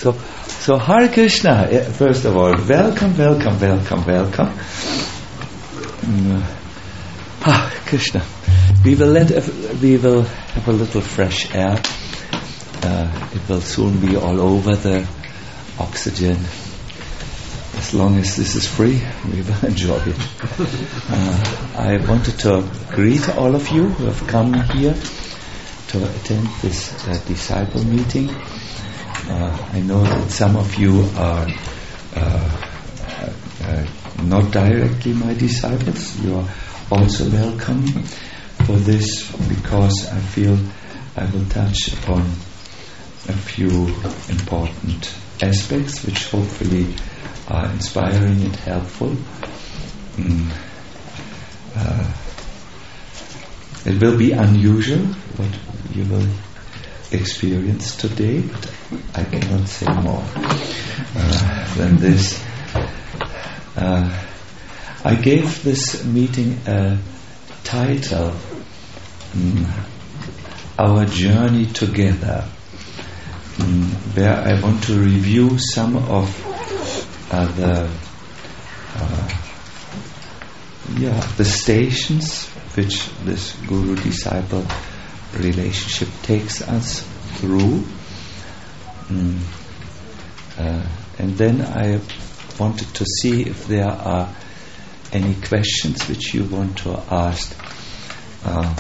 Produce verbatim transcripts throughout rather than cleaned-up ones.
So, so Hare Krishna. First of all, welcome, welcome, welcome, welcome. Mm. Ah, Krishna. We will let we will have a little fresh air. Uh, it will soon be all over, the oxygen. As long as this is free, we will enjoy it. Uh, I wanted to greet all of you who have come here to attend this uh, disciple meeting. Uh, I know that some of you are uh, uh, not directly my disciples. You are also welcome for this, because I feel I will touch upon a few important aspects which hopefully are inspiring and helpful. Mm. Uh, it will be unusual what you will experience today, but I cannot say more uh, than this. Uh, I gave this meeting a title, mm, Our Journey Together, mm, where I want to review some of uh, the uh, yeah the stations which this guru-disciple relationship takes us through, mm, uh, and then I wanted to see if there are any questions which you want to ask. Uh,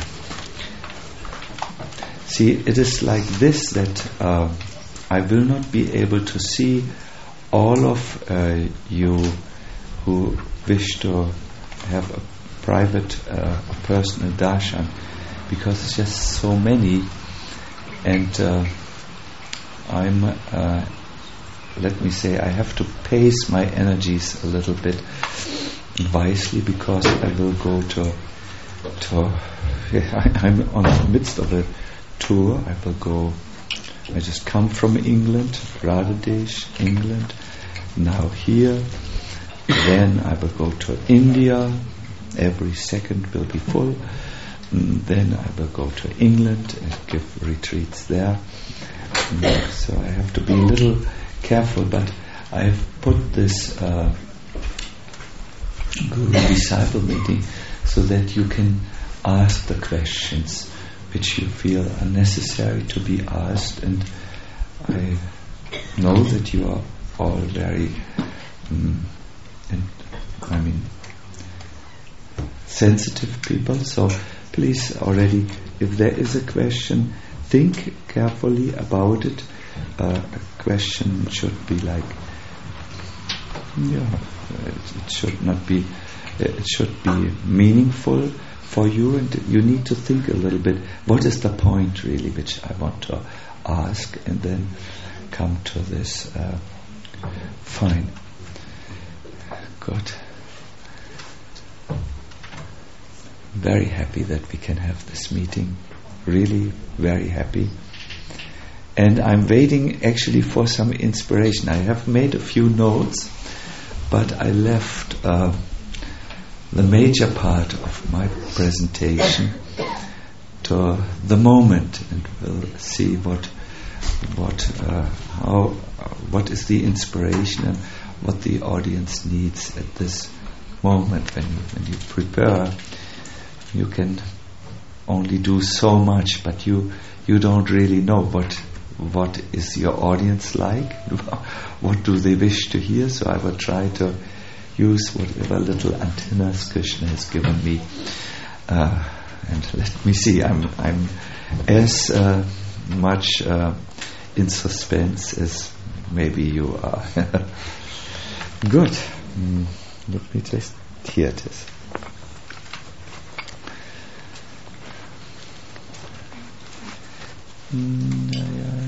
see, it is like this, that uh, I will not be able to see all of uh, you who wish to have a private, uh, personal darshan, because it's just so many, and uh, I'm, uh, let me say, I have to pace my energies a little bit wisely, because I will go to, to yeah, I, I'm on the midst of a tour. I will go, I just come from England, Bangladesh, England, now here, then I will go to India, every second will be full, and then I will go to England and give retreats there. And so I have to be a little careful, but I have put this uh, guru-disciple meeting so that you can ask the questions which you feel are necessary to be asked, and I know that you are all very um, and I mean sensitive people, so please already, if there is a question, think carefully about it. Uh, a question should be like, yeah, it, it should not be, it should be meaningful for you, and you need to think a little bit, what is the point really which I want to ask, and then come to this. Uh, fine. Good. Very happy that we can have this meeting. Really very happy. And I'm waiting actually for some inspiration. I have made a few notes, but I left uh, the major part of my presentation to the moment, and we'll see what what uh, how uh, what is the inspiration and what the audience needs at this moment. When you, when you prepare, you can only do so much, but you you don't really know what what is your audience like, what do they wish to hear. So I will try to use whatever little antennas Krishna has given me, uh, and let me see. I'm I'm as uh, much uh, in suspense as maybe you are. Good. Mm, let me just. Here it is. Mm, yeah, yeah.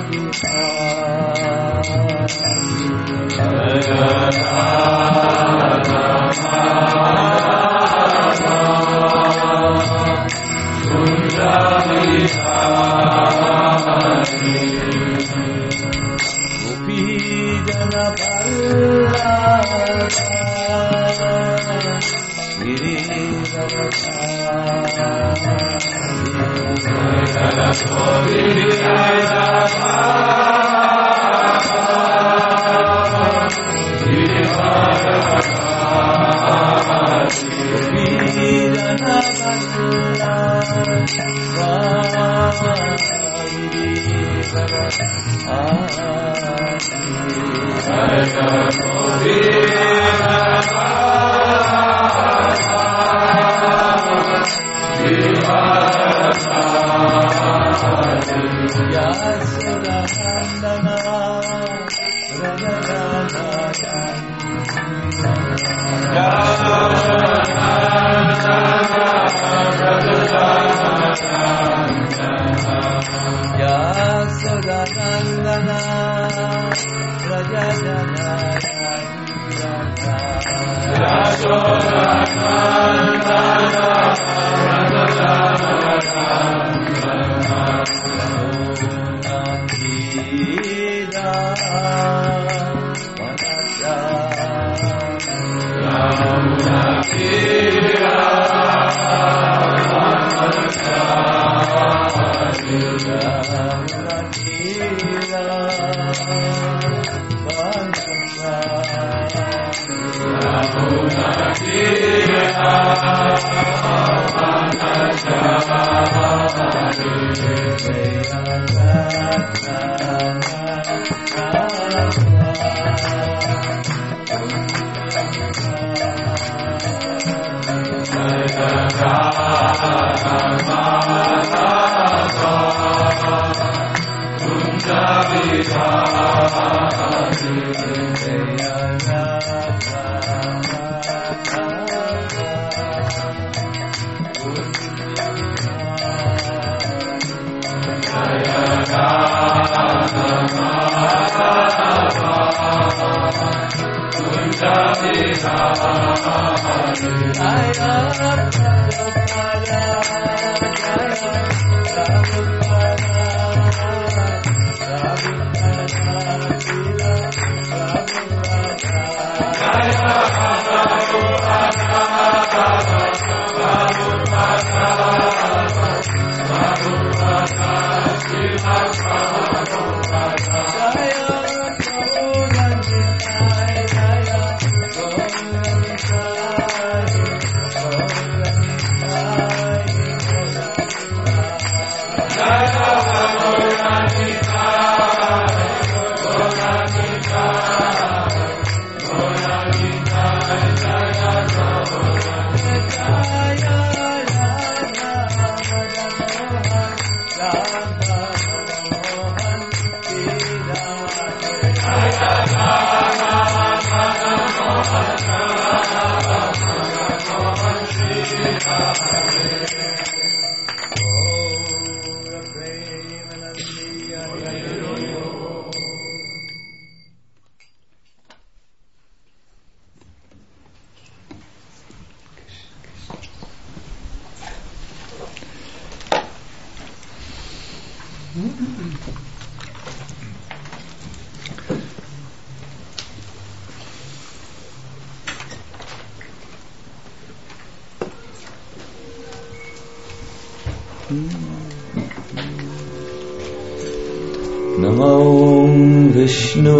Namo Vishnu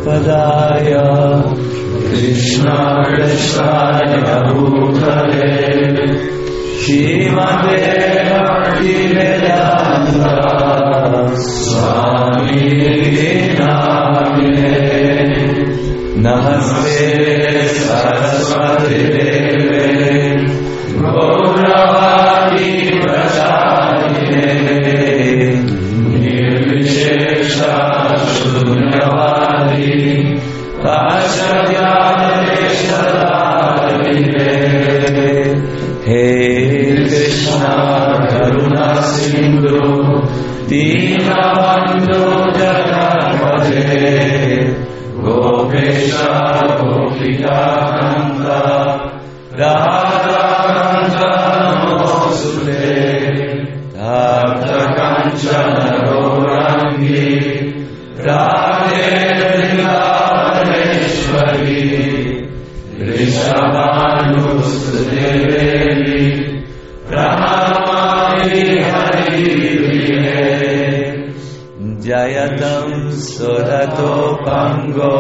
Padaya Krishna Krishnaya Bhutale Shrimate Bhaktivedanta Swami Namine Namaste Saraswati Deve Gauravani Prachayine Nirvishesha Shunyavadi Vacharyadeshadavine Hey Krishna Karuna Sindhu Dinabandhu Radhe Vrindavaneshwari, Vrishabhanusdevi, Pranamami Hari Priye, Jayatam Surato Pango,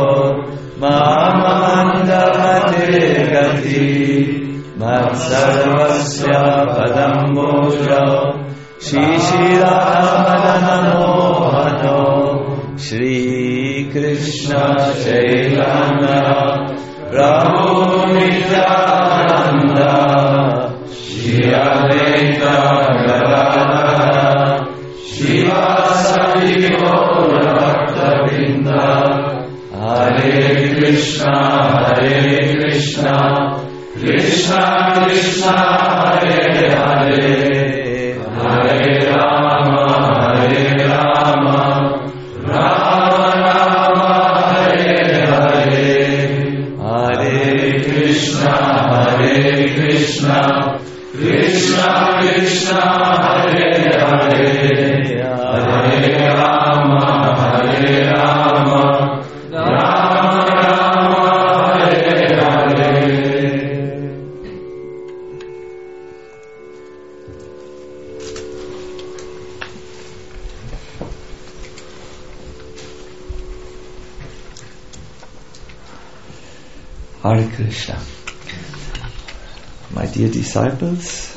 Mamamandavate Gati, Matsarvasya Padam Moja, Shishira Madana Mohano, Shri Krishna Chaitanya, Prabhu Nityananda, Shri Advaita Gadadhara, Shivasati Gaura Bhakta-vrinda, Hare Krishna, Hare Krishna, Krishna Krishna, Hare Hare, Hare Rama, Hare Rama, Rama Rama, Hare Hare, Hare Krishna, Hare Krishna, Krishna Krishna, Hare Hare, Hare Rama, Hare Rama, Rama Rama, Hare Hare. Hare Krishna. My dear disciples,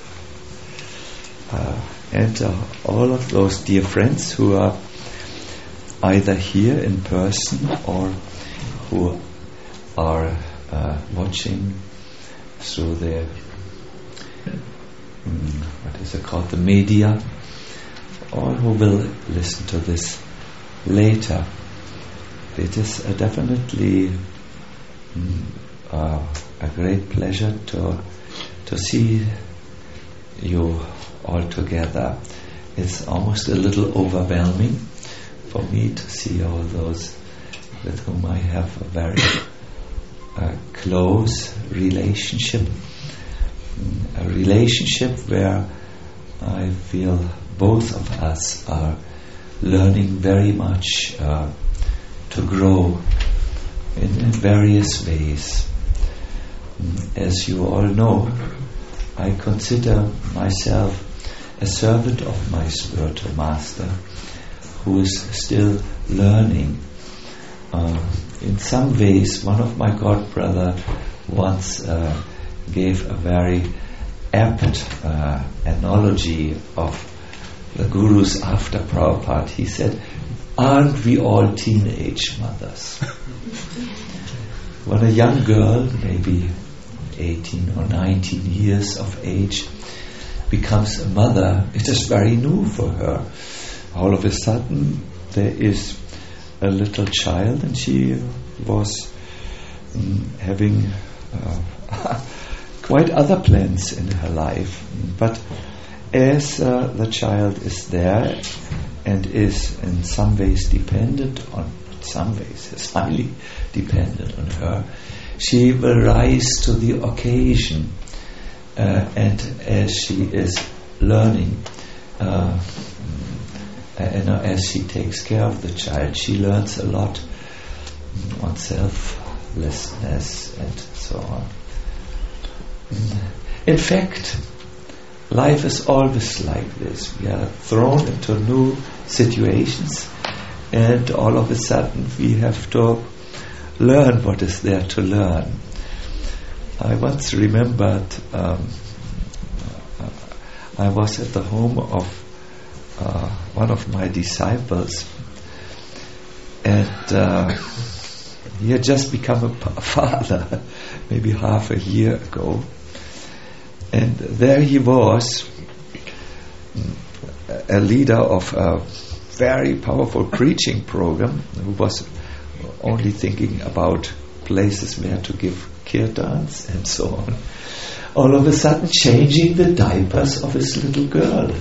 uh, and uh, all of those dear friends who are either here in person or who are uh, watching through the um, what is it called, the media, or who will listen to this later. It is uh, definitely mm, uh, a great pleasure to to see you all together. It's almost a little overwhelming for me to see all those with whom I have a very uh, close relationship, a relationship where I feel both of us are learning very much uh, to grow in, in various ways. As you all know, I consider myself a servant of my spiritual master who is still learning. Uh, in some ways, one of my god brother once uh, gave a very apt uh, analogy of the gurus after Prabhupada. He said, "Aren't we all teenage mothers?" When a young girl, maybe eighteen or nineteen years of age, becomes a mother, it is very new for her. All of a sudden there is a little child, and she was um, having uh, quite other plans in her life. But as uh, the child is there and is in some ways dependent on, in some ways is highly dependent on her, she will rise to the occasion, uh, and as she is learning, uh, and as she takes care of the child, she learns a lot on selflessness and so on. In fact, life is always like this. We are thrown into new situations, and all of a sudden we have to learn what is there to learn. I once remembered um, I was at the home of uh, one of my disciples, and uh, he had just become a p- father maybe half a year ago, and there he was, a leader of a very powerful preaching program, who was only thinking about places where to give kirtans and so on, all of a sudden changing the diapers of his little girl.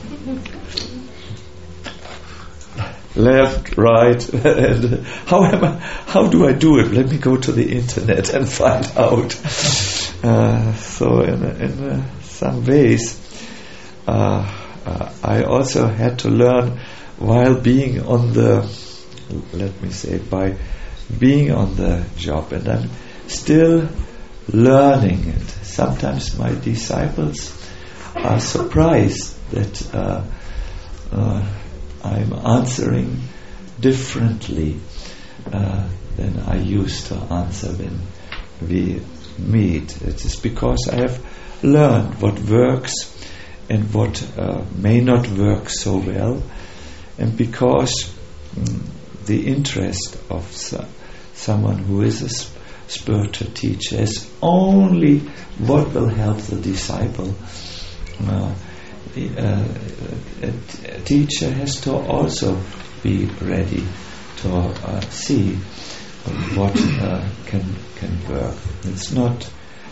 Left, right, and how am I, how do I do it? Let me go to the internet and find out. Uh, so in, in uh, some ways, uh, uh, I also had to learn while being on the, let me say, by being on the job, and I'm still learning it. Sometimes my disciples are surprised that uh, uh, I'm answering differently uh, than I used to answer when we meet. It is because I have learned what works and what uh, may not work so well, and because mm, the interest of so, someone who is a sp- spiritual teacher is only what will help the disciple. Uh, uh, a, a teacher has to also be ready to uh, see what uh, can can work. It's not.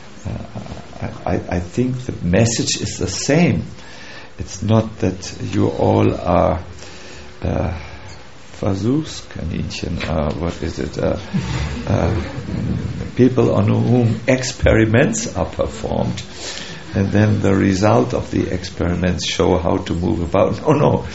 Uh, I, I think the message is the same. It's not that you all are uh, Versuchskaninchen. Uh, what is it? Uh, uh, people on whom experiments are performed, and then the result of the experiments show how to move about. No, no.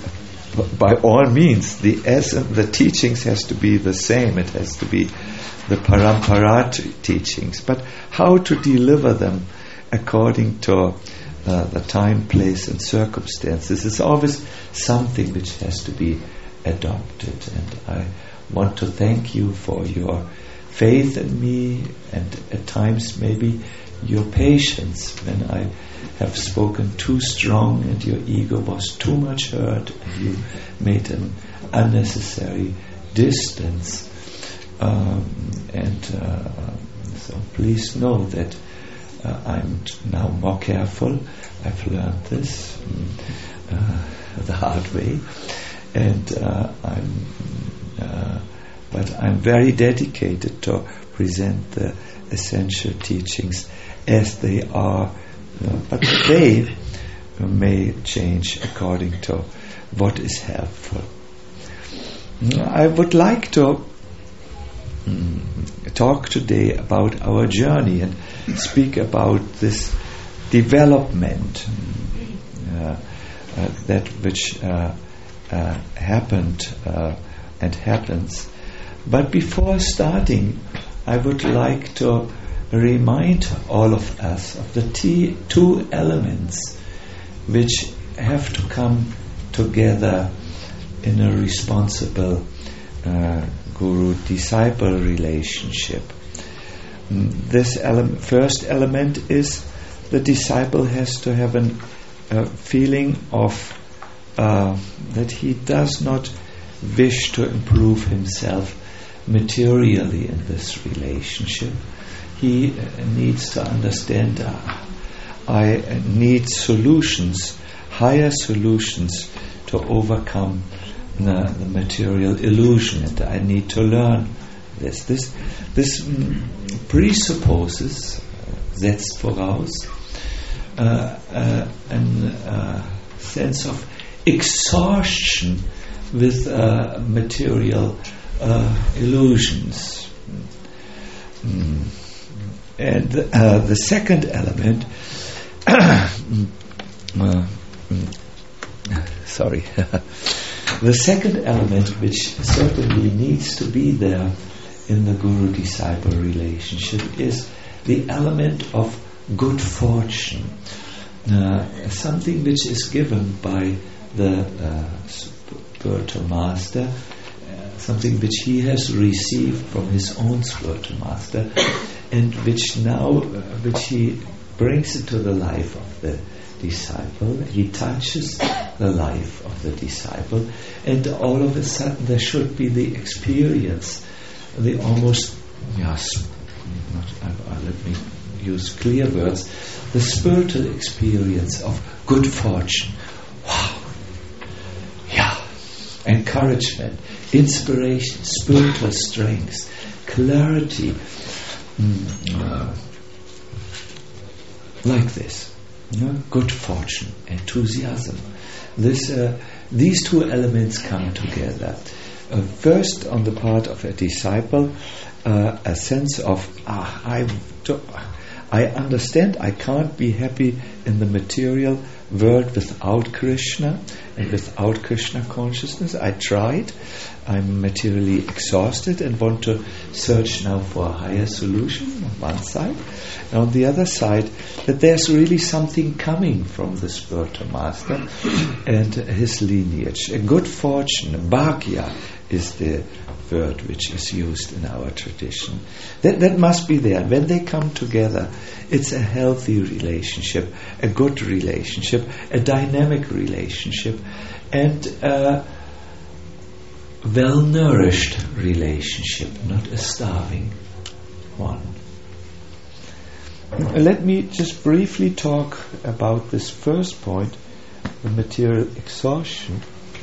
By all means, the essence, the teachings has to be the same. It has to be the parampara t- teachings, but how to deliver them according to uh, the time, place, and circumstances is always something which has to be adopted. And I want to thank you for your faith in me, and at times maybe your patience when I have spoken too strong and your ego was too much hurt and you made an unnecessary distance. Um, and uh, so please know that uh, I'm now more careful. I've learned this uh, the hard way, and uh, I'm uh, but I'm very dedicated to present the essential teachings as they are, uh, but they may change according to what is helpful. I would like to mm, talk today about our journey and speak about this development uh, uh, that which uh, uh, happened uh, and happens. But before starting, I would like to remind all of us of the t- two elements which have to come together in a responsible uh, guru-disciple relationship. Mm, this ele- first element is the disciple has to have a uh, feeling of uh, that he does not wish to improve himself materially in this relationship. He uh, needs to understand uh, I need solutions, higher solutions to overcome the, the material illusion, and I need to learn this. This, this mm, presupposes, uh, setzt voraus, uh, uh, a uh, sense of exhaustion with uh, material uh, illusions. Mm. And uh, the second element, uh, mm, sorry, the second element which certainly needs to be there in the guru-disciple relationship is the element of good fortune, uh, something which is given by the uh, spiritual master, uh, something which he has received from his own spiritual master, and which now, uh, which he brings into the life of the disciple. He touches the life of the disciple, and all of a sudden there should be the experience, the almost, yes, not, uh, uh, let me use clear words, the spiritual experience of good fortune. Wow. Yeah. Encouragement, inspiration, spiritual strength, clarity, mm, uh, like this. You know, good fortune, enthusiasm. This, uh, these two elements come together. Uh, first, on the part of a disciple, uh, a sense of ah, I, do, I understand I can't be happy in the material, world without Krishna and without Krishna consciousness. I tried. I'm materially exhausted and want to search now for a higher solution on one side. And on the other side, that there's really something coming from the spiritual master and his lineage. A good fortune, bhagya is the word which is used in our tradition. That, that must be there. When they come together, it's a healthy relationship, a good relationship, a dynamic relationship, and a well-nourished relationship, not a starving one. Let me just briefly talk about this first point, the material exhaustion.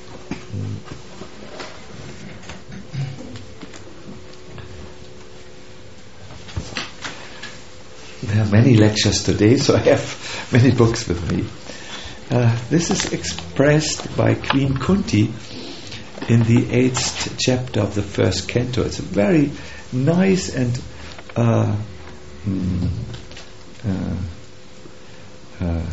There are many lectures today, so I have many books with me. Uh, this is expressed by Queen Kunti in the eighth chapter of the first canto. It's a very nice and uh, mm, uh, uh,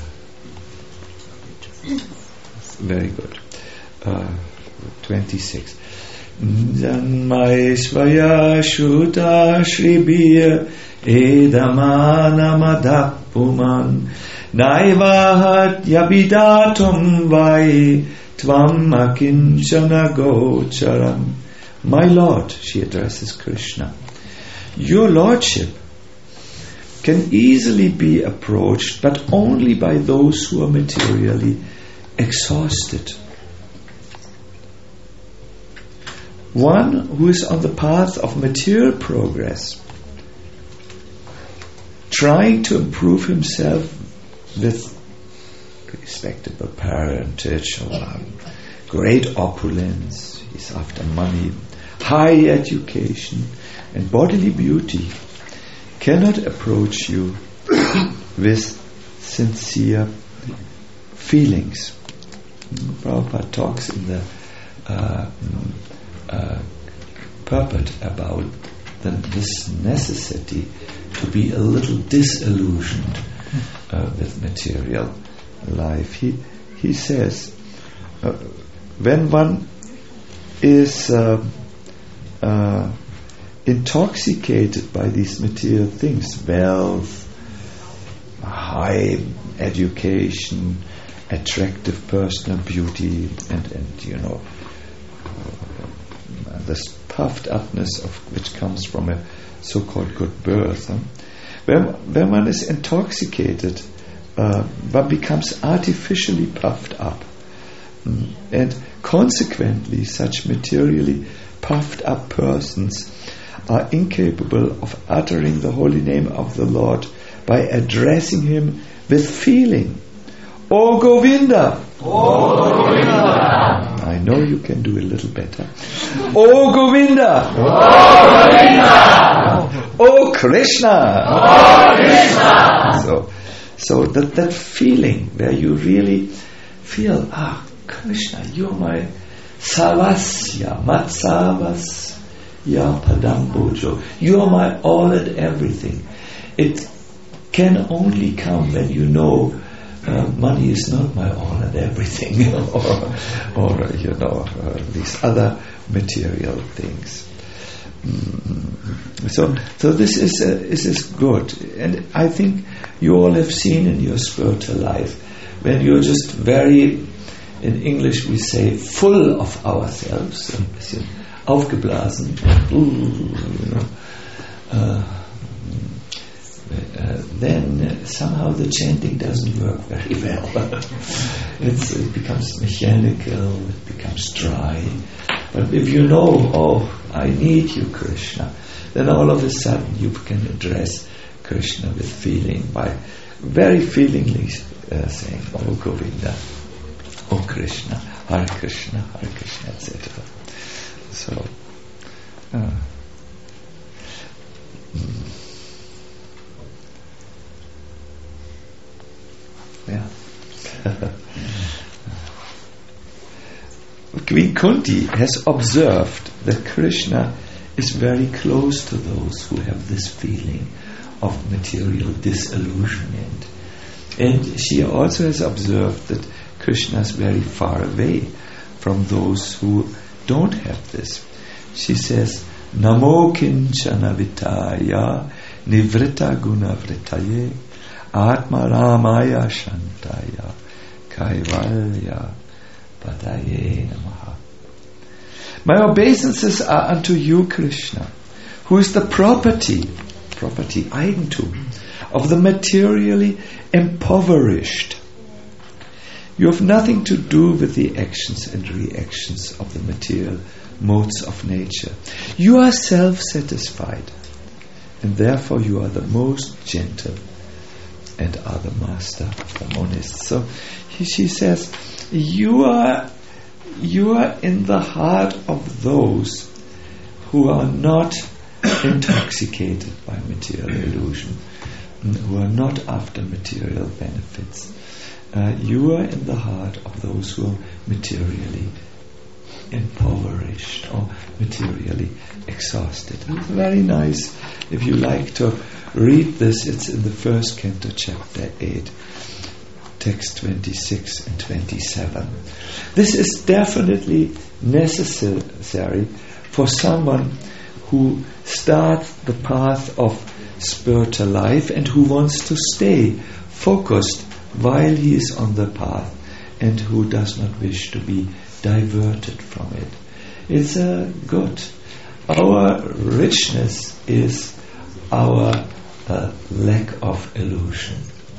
very good. Uh, twenty-six. Janmaishvaya Shuta Shribir Edamana Madapuman Naivahat Yabidatum Vai Tvam Akinchana Gocharam. My Lord, she addresses Krishna, your Lordship can easily be approached, but only by those who are materially exhausted. One who is on the path of material progress, trying to improve himself with respectable parentage or um, great opulence, he's after money, high education and bodily beauty, cannot approach you with sincere feelings. Prabhupada talks in the uh, uh, purport about the, this necessity to be a little disillusioned uh, with material life. He he says, uh, when one is uh, uh, intoxicated by these material things, wealth, high education, attractive personal beauty, and, and you know, uh, this puffed upness of which comes from a so-called good birth. Huh? When, when one is intoxicated, uh, one becomes artificially puffed up. Mm. And consequently, such materially puffed up persons are incapable of uttering the holy name of the Lord by addressing him with feeling. O Govinda! O Govinda! I know you can do a little better. O Govinda! O Govinda! O Krishna! O Krishna! So, so that, that feeling where you really feel, ah, Krishna, you're my Sarvasya, Matsavas. Ya Padambojo, you are my all and everything. It can only come when you know uh, money is not my all and everything, or, or uh, you know, uh, these other material things. Mm-hmm. So, so this is uh, this is good, and I think you all have seen in your spiritual life when you're just very, in English we say, full of ourselves. Aufgeblasen, you know, uh, uh, then uh, somehow the chanting doesn't work very well. it's, it becomes mechanical, it becomes dry. But if you know, oh, I need you, Krishna, then all of a sudden you can address Krishna with feeling, by very feelingly uh, saying, oh Govinda, oh Krishna, Hare Krishna, Hare Krishna, et cetera. So, uh, mm. yeah. Queen Kunti has observed that Krishna is very close to those who have this feeling of material disillusionment. And she also has observed that Krishna is very far away from those who don't have this. She says, Namo kinchana vitaya nivrita guna vritaye atma ramaya shantaya kaivalya padaye namaha. My obeisances are unto you, Krishna, who is the property, property, Eigentum, of the materially impoverished. You have nothing to do with the actions and reactions of the material modes of nature. You are self-satisfied, and therefore you are the most gentle and are the master of the monists. So he, she says, you are you are in the heart of those who are not intoxicated by material illusion, who are not after material benefits. Uh, you are in the heart of those who are materially impoverished or materially exhausted. It's very nice. If you like to read this, it's in the first canto, chapter eight, text twenty-six and twenty-seven. This is definitely necessary for someone who starts the path of spiritual life and who wants to stay focused while he is on the path and who does not wish to be diverted from it. It's a good. Our richness is our uh, lack of illusion.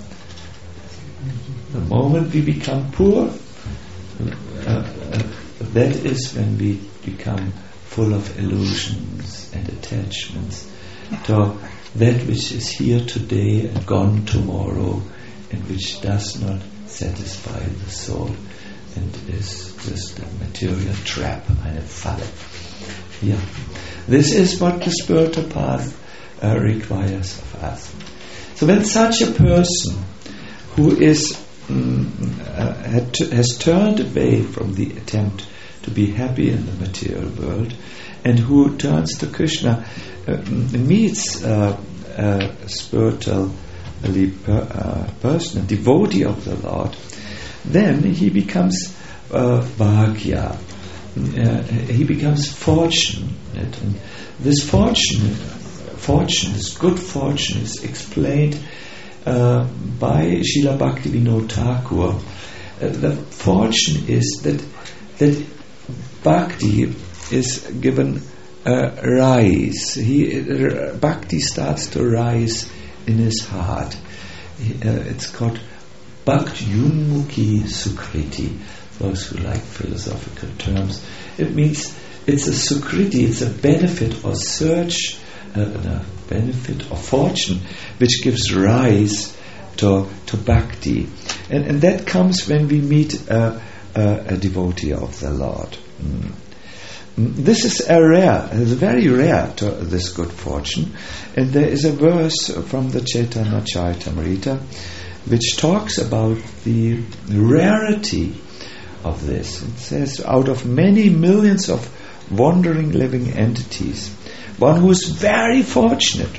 The moment we become poor, uh, uh, that is when we become full of illusions and attachments to that which is here today and gone tomorrow, and which does not satisfy the soul and is just a material trap, eine Falle. Yeah. This is what the spiritual path uh, requires of us. So when such a person who is um, uh, had to, has turned away from the attempt to be happy in the material world and who turns to Krishna, uh, meets uh, a spiritual Per, uh, person, a devotee of the Lord, then he becomes uh, bhagya. Uh, he becomes fortunate, and this fortune, fortune, this good fortune, is explained uh, by Srila Bhaktivinoda Thakur. Uh, the fortune is that that bhakti is given a rise. He uh, bhakti starts to rise in his heart. Uh, it's called Bhaktyunmukhi Sukriti. Those who like philosophical terms, it means it's a sukriti, it's a benefit or search, uh, no, benefit or fortune which gives rise to to bhakti, and and that comes when we meet uh, uh, a devotee of the Lord. Mm. This is a rare, it's very rare to this good fortune, and there is a verse from the Chaitanya Charitamrita which talks about the rarity of this. It says, out of many millions of wandering living entities, one who is very fortunate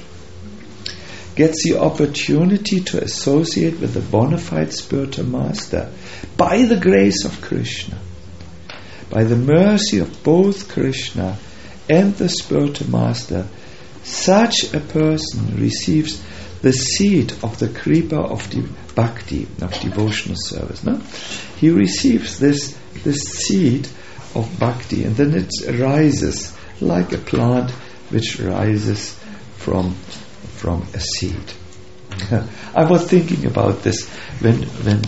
gets the opportunity to associate with the bona fide spiritual master by the grace of Krishna. By the mercy of both Krishna and the spiritual master, such a person receives the seed of the kripa of the bhakti, of devotional service. No? He receives this this seed of bhakti, and then it rises like a plant which rises from from a seed. I was thinking about this when when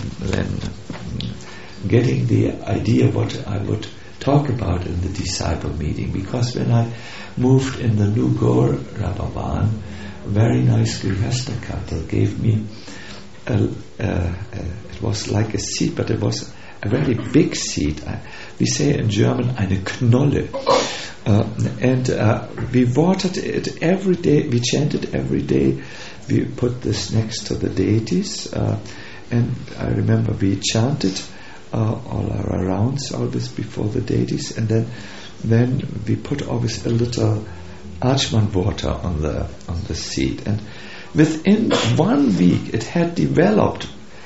when getting the idea what I would talk about in the disciple meeting, because when I moved in the new Gaur Radhavan, a very nice Grihastha couple gave me a, a, a, it was like a seed, but it was a very big seed. I, we say in German eine Knolle, uh, and uh, we watered it every day, we chanted every day, we put this next to the deities, uh, and I remember we chanted Uh, all our rounds, always before the deities, and then then we put always a little Achman water on the on the seed, and within one week it had developed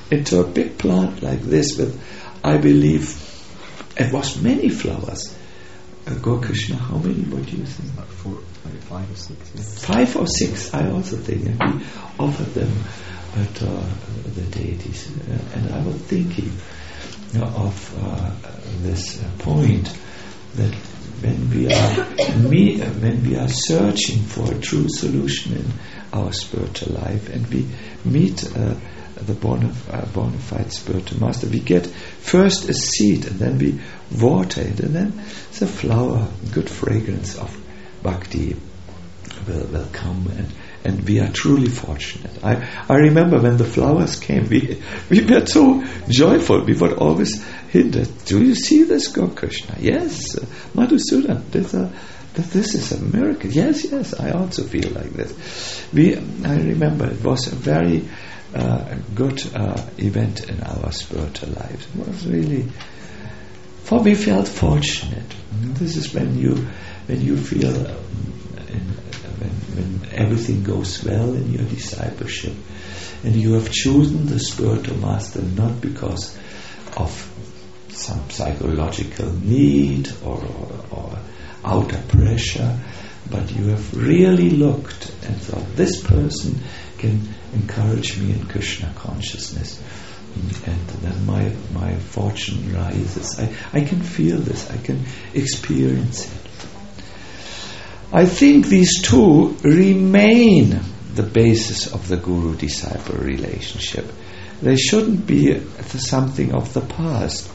into a big plant like this with, I believe, it was many flowers. Uh, Gaur Krishna, how many would you think? About four, maybe five or six. Yes. Five or six, I also think. And we offered them uh, to uh, the deities. Uh, and I was thinking you know, of uh, this uh, point that when we are me, when we are searching for a true solution in our spiritual life, and we meet uh, the bona, uh, bona fide spiritual master, we get first a seed, and then we water it, and then the flower, good fragrance of bhakti will, will come, and, and we are truly fortunate. I, I remember when the flowers came, we we were so joyful. We would always hint at, do you see this, Gaur Krishna? Yes, uh, Madhusudan, this, uh, this is a miracle. Yes, yes, I also feel like this. We, I remember it was a very uh, good uh, event in our spiritual lives. It was really, for we felt fortunate. This is when you, when you feel, um, in, when, when everything goes well in your discipleship, and you have chosen the spiritual master not because of some psychological need or, or, or outer pressure, but you have really looked and thought, this person can encourage me in Krishna consciousness, and then my my fortune rises. I, I can feel this, I can experience it. I think these two remain the basis of the guru-disciple relationship. They shouldn't be something of the past.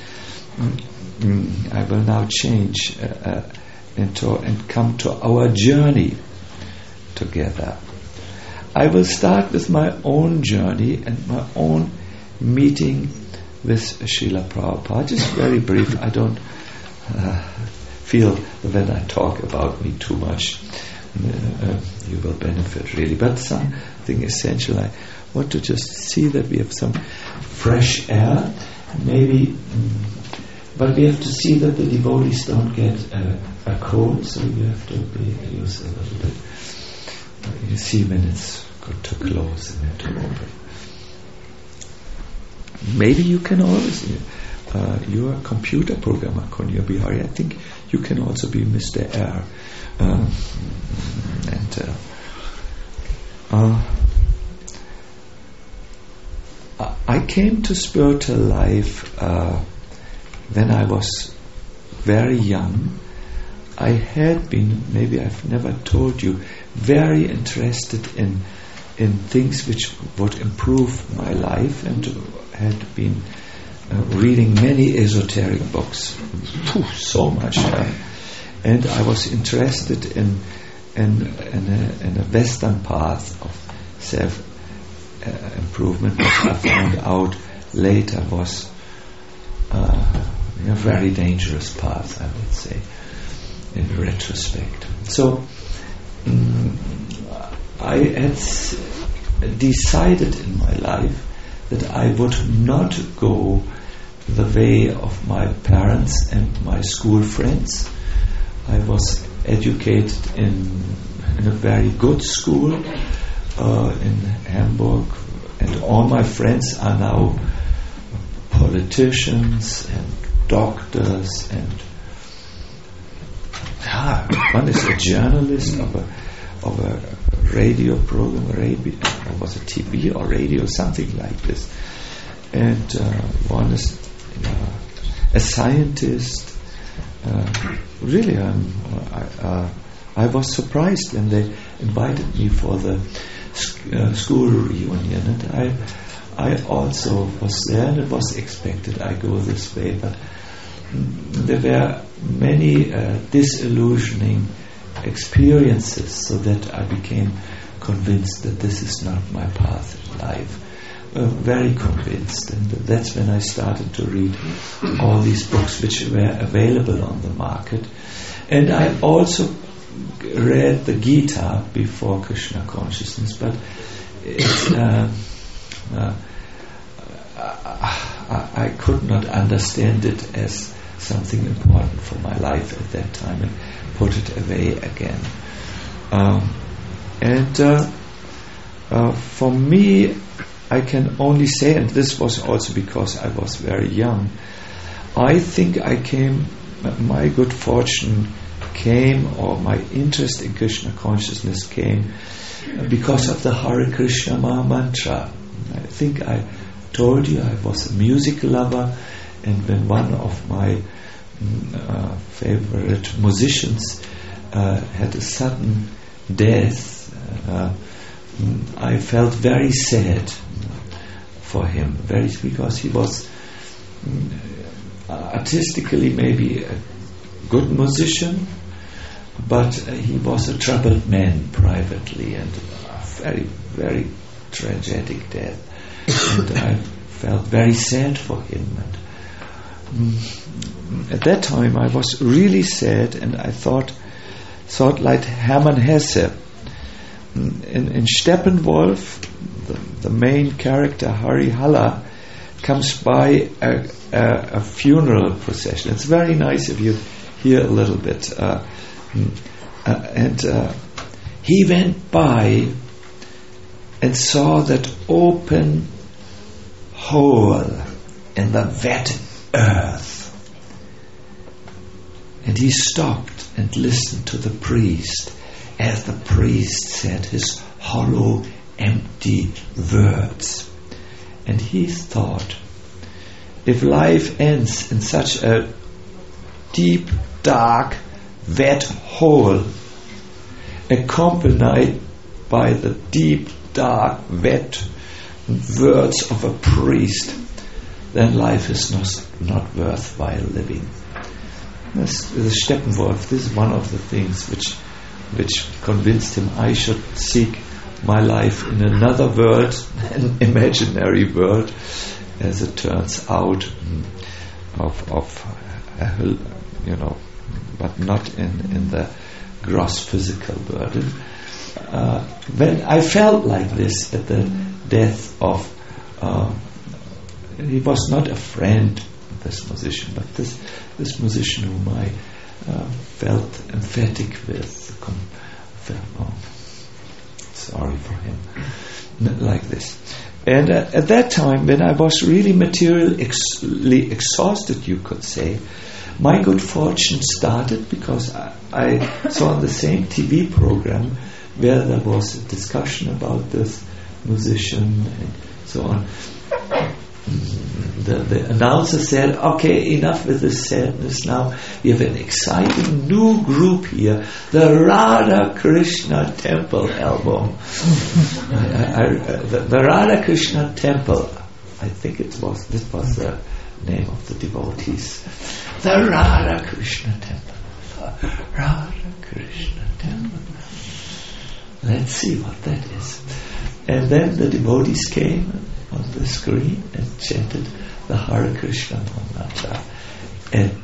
Mm, I will now change uh, uh, into and come to our journey together. I will start with my own journey and my own meeting with Srila Prabhupada. Just very brief. I don't uh, feel that when I talk about me too much, uh, uh, you will benefit really. But something essential. I want to just see that we have some fresh air, maybe. Mm, But we have to see that the devotees don't get uh, a cold, so you have to be use a little bit. Uh, you see when it's got to close and then to open. Maybe you can always, uh, you're a computer programmer, Konya Bihari. I think you can also be Mister Air. Um, and uh, uh, I came to spiritual life Uh, when I was very young. I had been, maybe I've never told you, very interested in in things which would improve my life, and had been uh, reading many esoteric books. Phew, so much time. And I was interested in in, in, a, in a Western path of self uh, improvement, which I found out later was uh, a very dangerous path, I would say, in retrospect. So um, I had s- decided in my life that I would not go the way of my parents and my school friends. I was educated in, in a very good school uh, in Hamburg, and all my friends are now politicians and doctors, and ah, one is a journalist of a of a radio program, radio, or was it T V or radio, something like this, and uh, one is uh, a scientist. Uh, really, um, I, uh, I was surprised when they invited me for the sc- uh, school reunion, and I. I also was there, and it was expected I go this way, but mm, there were many uh, disillusioning experiences, so that I became convinced that this is not my path in life. Uh, very convinced, and that's when I started to read all these books which were available on the market. And I also read the Gita before Krishna consciousness, but it's uh, Uh, I, I could not understand it as something important for my life at that time, and put it away again. Um, and uh, uh, for me, I can only say, and this was also because I was very young, I think I came, my good fortune came, or my interest in Krishna consciousness came because of the Hare Krishna Maha Mantra. I think I told you I was a music lover, and when one of my uh, favorite musicians uh, had a sudden death, uh, I felt very sad for him, very because he was artistically maybe a good musician, but uh, he was a troubled man privately, and a very, very tragic death. And I felt very sad for him. And mm, at that time, I was really sad, and I thought, thought like Hermann Hesse. In, in Steppenwolf, the, the main character Hari Halla comes by a, a, a funeral procession. It's very nice if you hear a little bit. Uh, uh, and uh, he went by and saw that open hole in the wet earth. And he stopped and listened to the priest as the priest said his hollow, empty words. And he thought, if life ends in such a deep, dark, wet hole, accompanied by the deep, dark, wet words of a priest, then life is not, not worthwhile living. This, this Steppenwolf, this is one of the things which which convinced him I should seek my life in another world, an imaginary world, as it turns out, of of uh, you know, but not in, in the gross physical world. And, uh, when I felt like this at the death of, uh, he was not a friend, this musician, but this this musician whom I uh, felt emphatic with. Com- felt, oh, sorry for him, like this. And uh, at that time, when I was really materially exhausted, you could say, my good fortune started because I, I saw on the same T V program where there was a discussion about this musician and so on. The, the announcer said, okay, enough with this sadness now. We have an exciting new group here, the Radha Krishna Temple album. I, I, the, the Radha Krishna Temple, I think it was, this was the name of the devotees. The Radha Krishna Temple. The Radha Krishna Temple. Let's see what that is. And then the devotees came on the screen and chanted the Hare Krishna mantra. And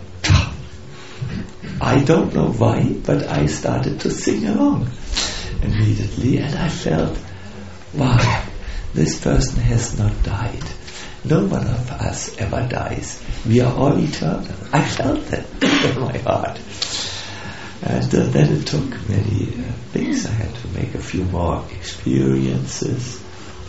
I don't know why, but I started to sing along immediately, and I felt, wow, this person has not died. No one of us ever dies. We are all eternal. I felt that in my heart. And uh, then it took many uh, things. I had to make a few more experiences.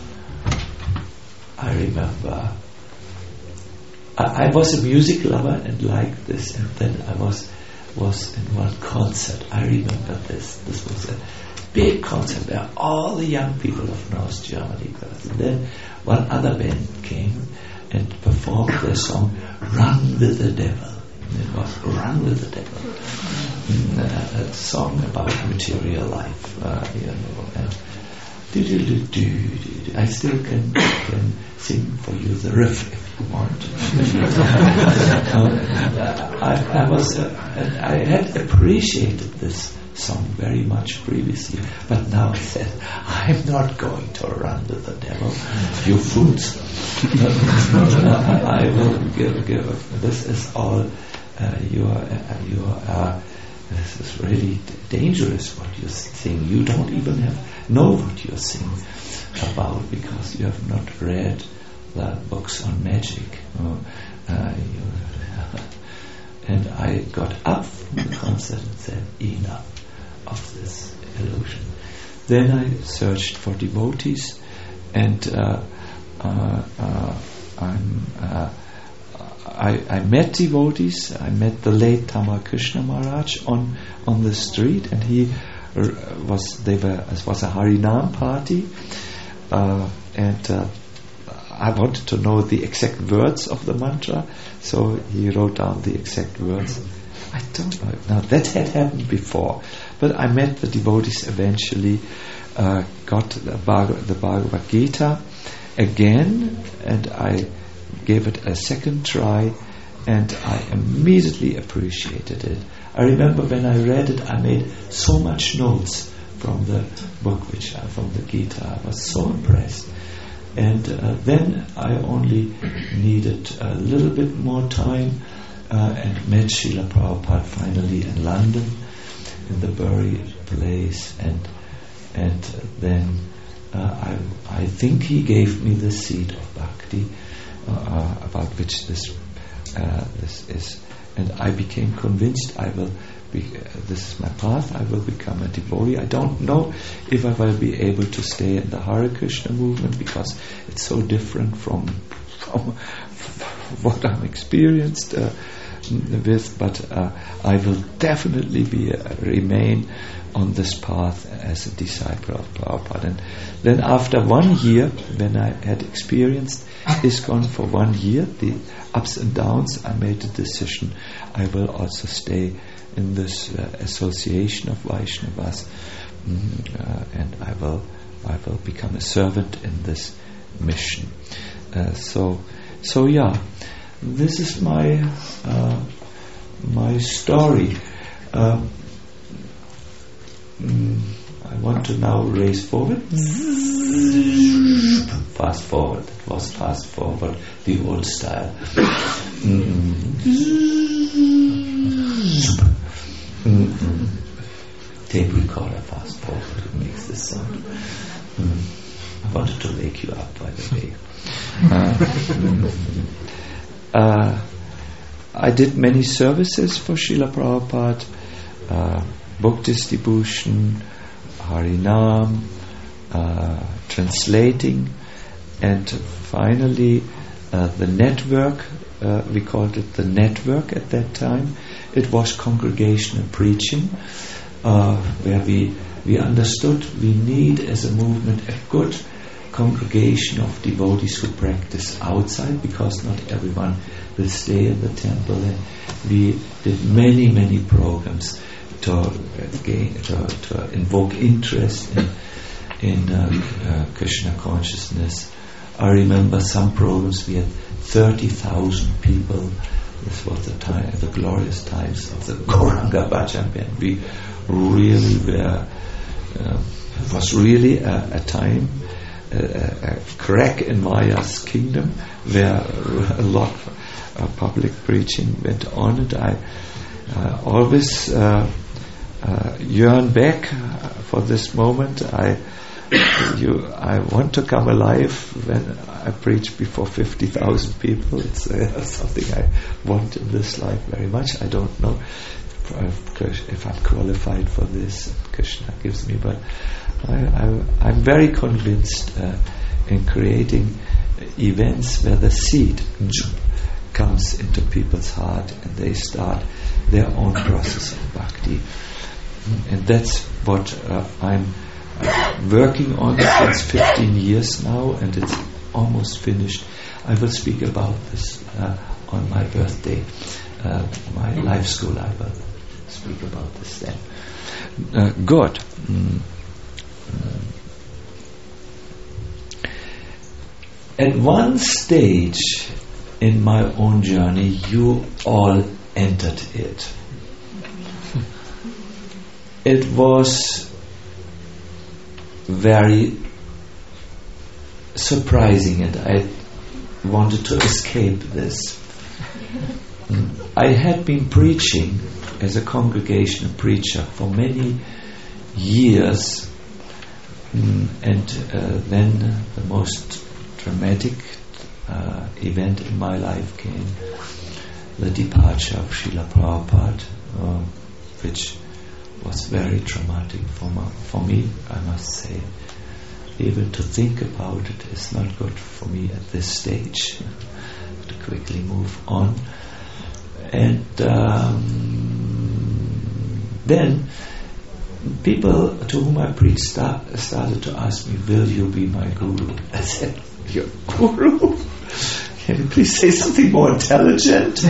I remember I, I was a music lover and liked this, and then I was was in one concert. I remember this. This was a big concert where all the young people of North Germany got. And then one other band came and performed their song "Run with the Devil." And it was "Run with the Devil," mm, a, a song about material life, uh, you know. And do, do, do, do, do. I still can can sing for you the riff if you want. um, I, I was uh, I had appreciated this song very much previously, but now I said, I'm not going to run with the devil, you fools. I will give, give. This is all. Uh, you are. Uh, you are. Uh, this is really d- dangerous what you sing. You don't even have know what you're singing about because you have not read the books on magic. Uh, uh, you, and I got up from the concert and said, enough of this illusion. Then I searched for devotees, and uh, uh, uh, I'm, uh, I, I met devotees. I met the late Tamal Krishna Maharaj on on the street, and he r- was they were it was a Harinam party, uh, and uh, I wanted to know the exact words of the mantra, so he wrote down the exact words. I don't know. Now that had happened before, but I met the devotees eventually. Uh, got the, Bhag- the Bhagavad Gita again, and I gave it a second try, and I immediately appreciated it. I remember when I read it, I made so much notes from the book, which uh, from the Gita. I was so impressed. And uh, then I only needed a little bit more time uh, and met Srila Prabhupada finally in London, in the Bury place, and and then uh, I I think he gave me the seed of bhakti, uh, uh, about which this uh, this is, and I became convinced I will be. Uh, this is my path. I will become a devotee. I don't know if I will be able to stay in the Hare Krishna movement because it's so different from from what I'm experienced uh, with. But uh, I will definitely be uh, remain on this path as a disciple of Prabhupada. And then after one year, when I had experienced ISKCON for one year, the ups and downs, I made the decision I will also stay in this uh, association of Vaishnavas, mm, uh, and I will I will become a servant in this mission. Uh, so so yeah, this is my uh, my story. Uh, mm, I want to now race forward. Fast forward. It was fast forward, the old style. Mm-hmm. Mm-hmm. Tape recorder, fast forward, it makes this sound. Mm. I wanted to wake you up, by the way. Uh, mm-hmm. uh, I did many services for Srila Prabhupada, uh, book distribution, Harinam, uh, translating, and finally uh, the network. Uh, we called it the network at that time. It was congregational preaching, uh, where we we understood we need as a movement a good congregation of devotees who practice outside, because not everyone will stay in the temple. And we did many many programs to uh, gain, to, to invoke interest in in uh, uh, Krishna consciousness. I remember some programs we had thirty thousand people. This was the time, the glorious times of the Gauranga Bhajan Band. We really were. Uh, it was really a, a time, a, a crack in Maya's kingdom, where a lot of public preaching went on, and I uh, always uh, uh, yearn back for this moment. I. You, I want to come alive when I preach before fifty thousand people. It's uh, something I want in this life very much. I don't know if, if I'm qualified for this. Krishna gives me, but I, I, I'm very convinced uh, in creating events where the seed comes into people's heart and they start their own process of bhakti. And that's what uh, I'm working on since fifteen years now, and it's almost finished. I will speak about this uh, on my birthday, uh, my life school. I will speak about this then. Uh, good. Mm. At one stage in my own journey, you all entered it. It was very surprising, and I wanted to escape this. I had been preaching as a congregational preacher for many years, and uh, then the most dramatic uh, event in my life came, the departure of Srila Prabhupada, uh, which was very traumatic for, my, for me, I must say. able to think about it is not good for me at this stage. To quickly move on. And um, then people to whom I preached start, started to ask me, will you be my guru? I said, your guru? Can you please say something more intelligent?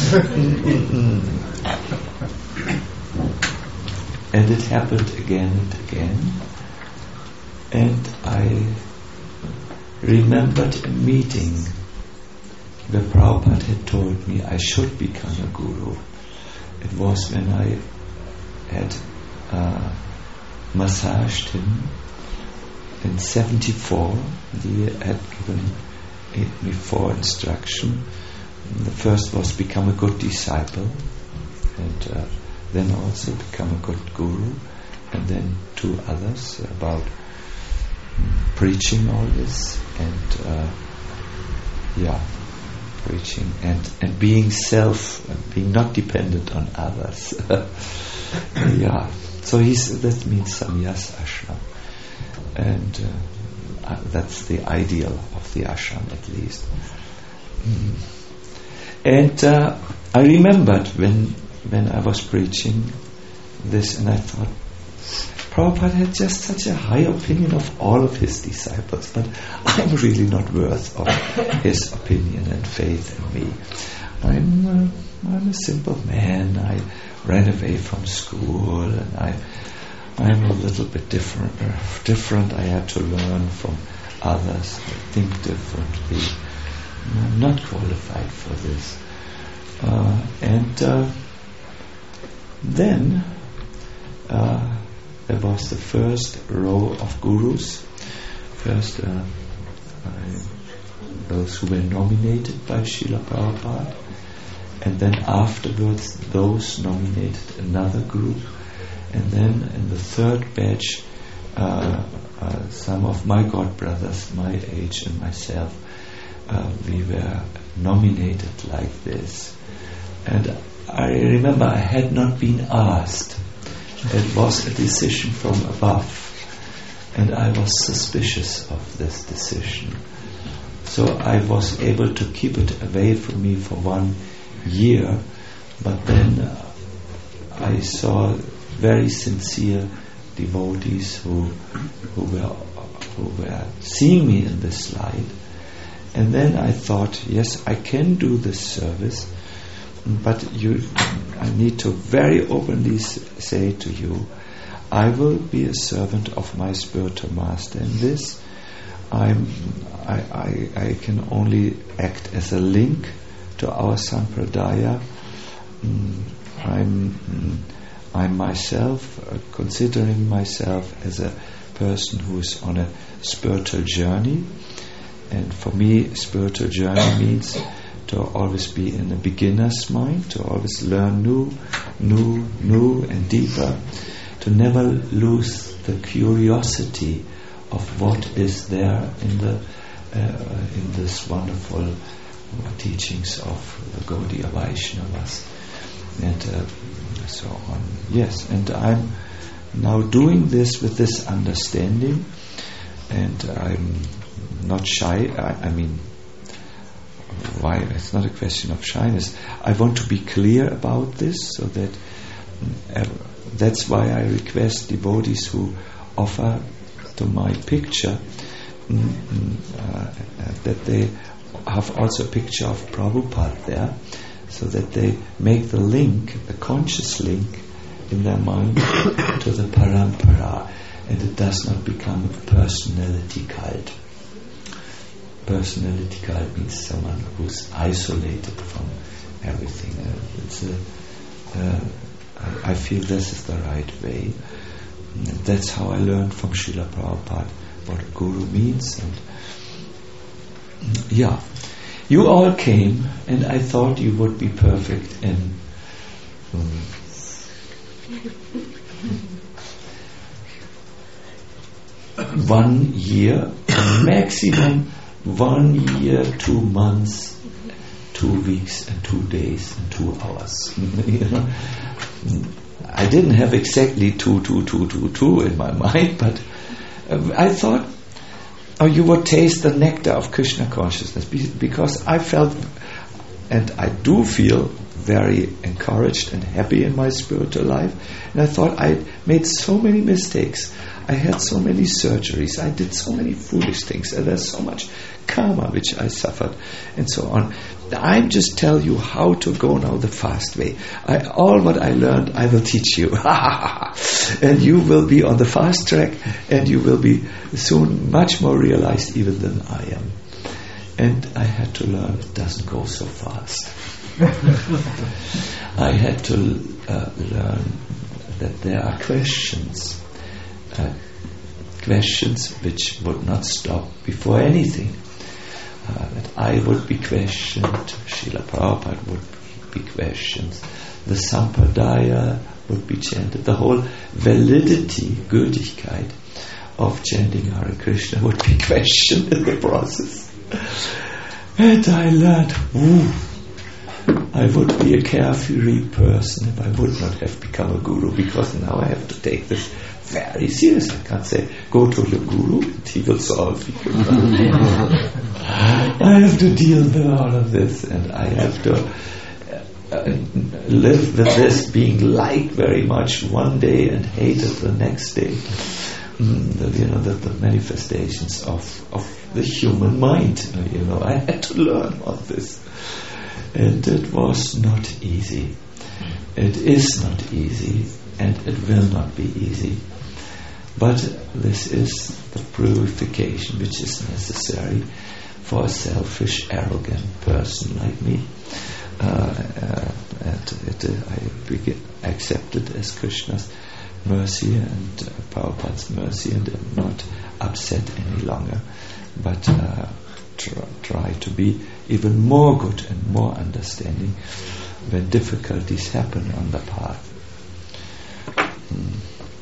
And it happened again and again. And I remembered a meeting where Prabhupada had told me I should become a guru. It was when I had uh, massaged him in seventy-four. He had given me four instructions. The first was become a good disciple, and uh, then also become a good guru, and then two others about preaching all this, and uh, yeah, preaching and, and being self, and being not dependent on others. Yeah, so he's, that means sannyas ashram, and uh, uh, that's the ideal of the ashram, at least. Mm. And uh, I remembered when when I was preaching this, and I thought, Prabhupada had just such a high opinion of all of his disciples, but I'm really not worth of his opinion and faith in me. I'm uh, I'm a simple man. I ran away from school, and I I'm a little bit different. Uh, different. I had to learn from others. I think differently. I'm not qualified for this. Uh, and uh, then. Uh, There was the first row of gurus, first uh, uh, those who were nominated by Srila Prabhupada, and then afterwards those nominated another group, and then in the third batch uh, uh, some of my god brothers, my age and myself, uh, we were nominated like this. And I remember I had not been asked. It was a decision from above, and I was suspicious of this decision. So I was able to keep it away from me for one year, but then uh, I saw very sincere devotees who who were who were seeing me in this light, and then I thought, yes, I can do this service. But you, I need to very openly say to you, I will be a servant of my spiritual master in this. I'm, I, I, I can only act as a link to our sampradaya. Mm, I'm, mm, I'm myself, uh, considering myself as a person who is on a spiritual journey. And for me, spiritual journey means to always be in a beginner's mind, to always learn new, new, new and deeper, to never lose the curiosity of what is there in the uh, in this wonderful teachings of the Gaudiya Vaishnavas, and uh, so on. Yes, and I'm now doing this with this understanding, and I'm not shy. I, I mean. Why? It's not a question of shyness. I want to be clear about this, so that uh, that's why I request devotees who offer to my picture mm, uh, uh, that they have also a picture of Prabhupada there, so that they make the link, the conscious link in their mind to the parampara, and it does not become a personality cult. Personality cult means someone who's isolated from everything. Uh, it's a, uh, I, I feel this is the right way. And that's how I learned from Srila Prabhupada what a guru means. And yeah, you all came, and I thought you would be perfect in um, one year, maximum. One year, two months, two weeks, and two days, and two hours. You know? I didn't have exactly two, two, two, two, two in my mind, but uh, I thought or you would taste the nectar of Krishna consciousness. Be- because I felt, and I do feel, very encouraged and happy in my spiritual life. And I thought I made so many mistakes. I had so many surgeries. I did so many foolish things. And there's so much karma which I suffered and so on. I just tell you how to go now the fast way. I, all what I learned, I will teach you. And you will be on the fast track, and you will be soon much more realized even than I am. And I had to learn it doesn't go so fast. I had to uh, learn that there are questions, uh, questions which would not stop before anything. Uh, that I would be questioned, Srila Prabhupada would be questioned, the Sampradaya would be chanted, the whole validity, Gültigkeit of chanting Hare Krishna would be questioned in the process. And I learned, ooh, I would be a carefree person if I would not have become a guru, because now I have to take this very serious. I can't say, go to the guru and he will solve you. I have to deal with all of this, and I have to uh, live with this being liked very much one day and hated the next day. Mm, the, you know, the, the manifestations of, of the human mind. You know, I had to learn all this. And it was not easy. It is not easy, and it will not be easy. But this is the purification which is necessary for a selfish, arrogant person like me. Uh, uh, and it, uh, I begin, accept it as Krishna's mercy and uh, Prabhupada's mercy, and am not upset any longer, but uh, try, try to be even more good and more understanding when difficulties happen on the path. Mm.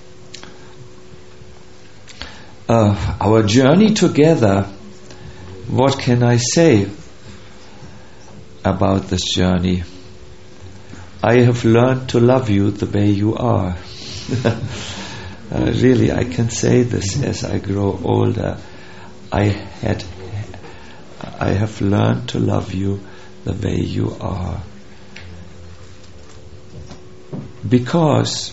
Uh, our journey together, what can I say about this journey? I have learned to love you the way you are. uh, really, I can say this as I grow older. I had, I have learned to love you the way you are. Because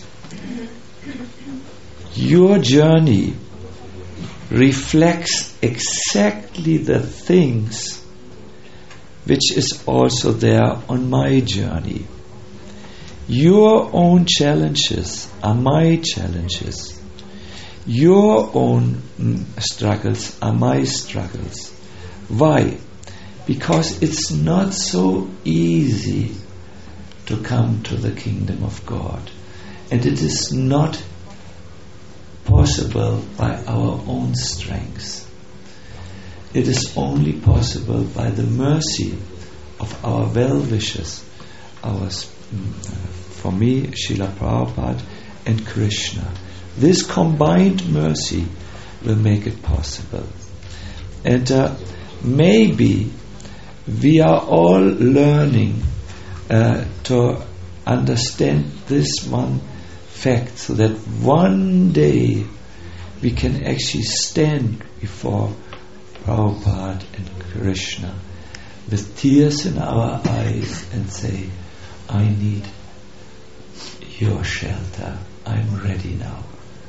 your journey reflects exactly the things which is also there on my journey. Your own challenges are my challenges. Your own mm, struggles are my struggles. Why? Because it's not so easy to come to the kingdom of God. And it is not possible by our own strength. It is only possible by the mercy of our well-wishers, our, for me, Srila Prabhupada and Krishna. This combined mercy will make it possible. And uh, maybe we are all learning uh, to understand this one fact, so that one day we can actually stand before Prabhupada and Krishna with tears in our eyes and say, I need your shelter. I'm ready now.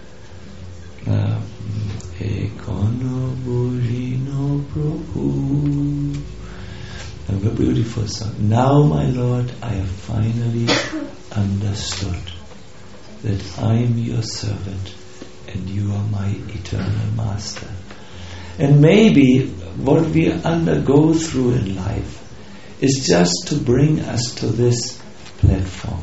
Ekono Bujino Prabhu. A beautiful song. Now, my Lord, I have finally understood that I am your servant and you are my eternal master. And maybe what we undergo through in life is just to bring us to this platform.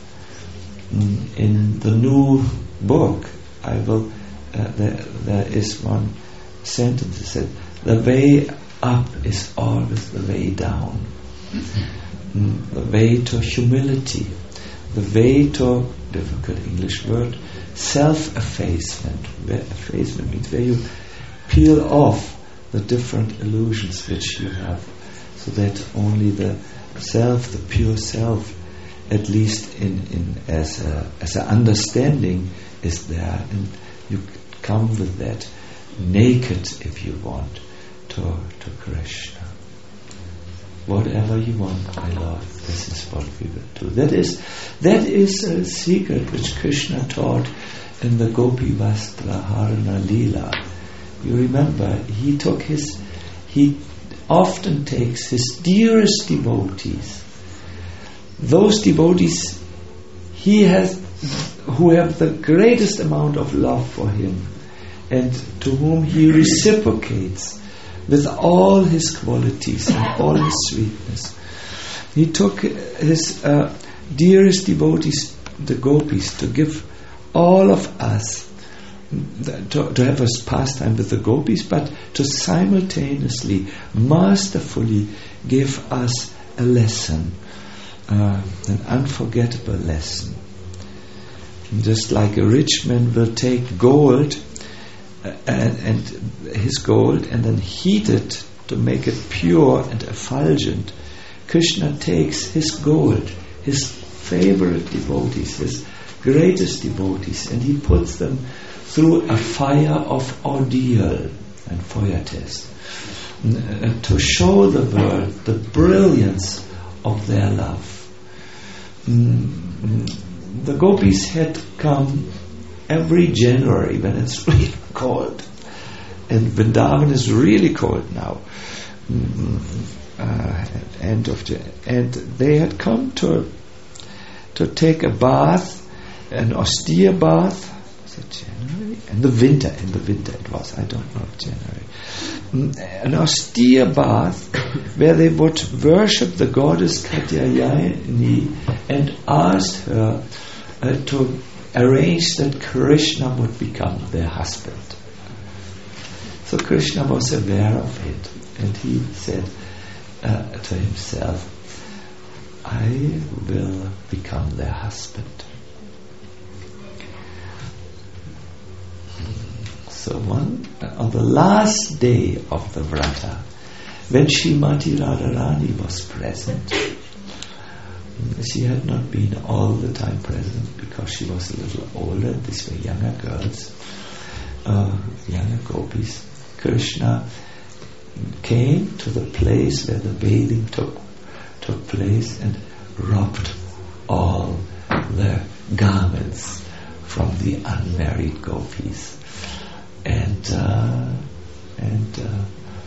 In the new book, I will. Uh, there, there is one sentence that said, "The way up is always the way down. Mm, the way to humility, the way to difficult English word, self-effacement. Where effacement means where you peel off the different illusions which you have, so that only the self, the pure self, at least in, in as a as an understanding, is there, and you come with that naked if you want to, to Krishna. Whatever you want, my Lord, this is what we will do. That is, that is a secret which Krishna taught in the Gopi Vastra Harana Leela. You remember, he took his, he often takes his dearest devotees, those devotees he has, who have the greatest amount of love for him, and to whom he reciprocates with all his qualities and all his sweetness. He took his uh, dearest devotees, the gopis, to give all of us, to, to have us pastime with the gopis, but to simultaneously, masterfully give us a lesson, uh, an unforgettable lesson. Just like a rich man will take gold uh, and, and his gold and then heat it to make it pure and effulgent, Krishna takes his gold, his favorite devotees, his greatest devotees, and he puts them through a fire of ordeal and fire test uh, to show the world the brilliance of their love. Mm, the gopis had come every January when it's really cold, and Vrindavan is really cold now. Mm, uh, end of Jan- and they had come to to take a bath, an austere bath. Was it January? In the winter, in the winter it was. I don't know if January. Mm, an austere bath where they would worship the goddess Katyayani and asked her uh, to arrange that Krishna would become their husband. So Krishna was aware of it, and he said uh, to himself, I will become their husband. So one, on the last day of the Vrata, when Srimati Radharani was present, she had not been all the time present because she was a little older. These were younger girls, uh, younger gopis. Krishna came to the place where the bathing took took place and rubbed all the garments from the unmarried gopis. And uh, and uh,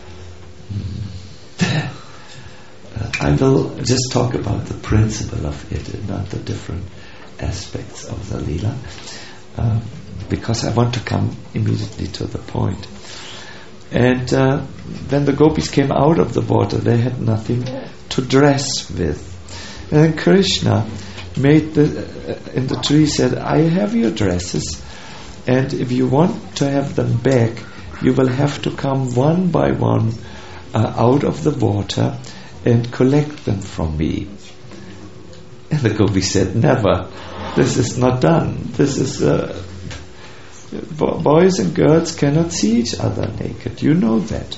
uh, I will just talk about the principle of it and not the different aspects of the Leela, uh, because I want to come immediately to the point. And uh, when the gopis came out of the water, they had nothing to dress with. And then Krishna made the uh, in the tree said, I have your dresses, and if you want to have them back, you will have to come one by one uh, out of the water and collect them from me. And the gopi said, never. This is not done. This is uh, boys and girls cannot see each other naked. You know that.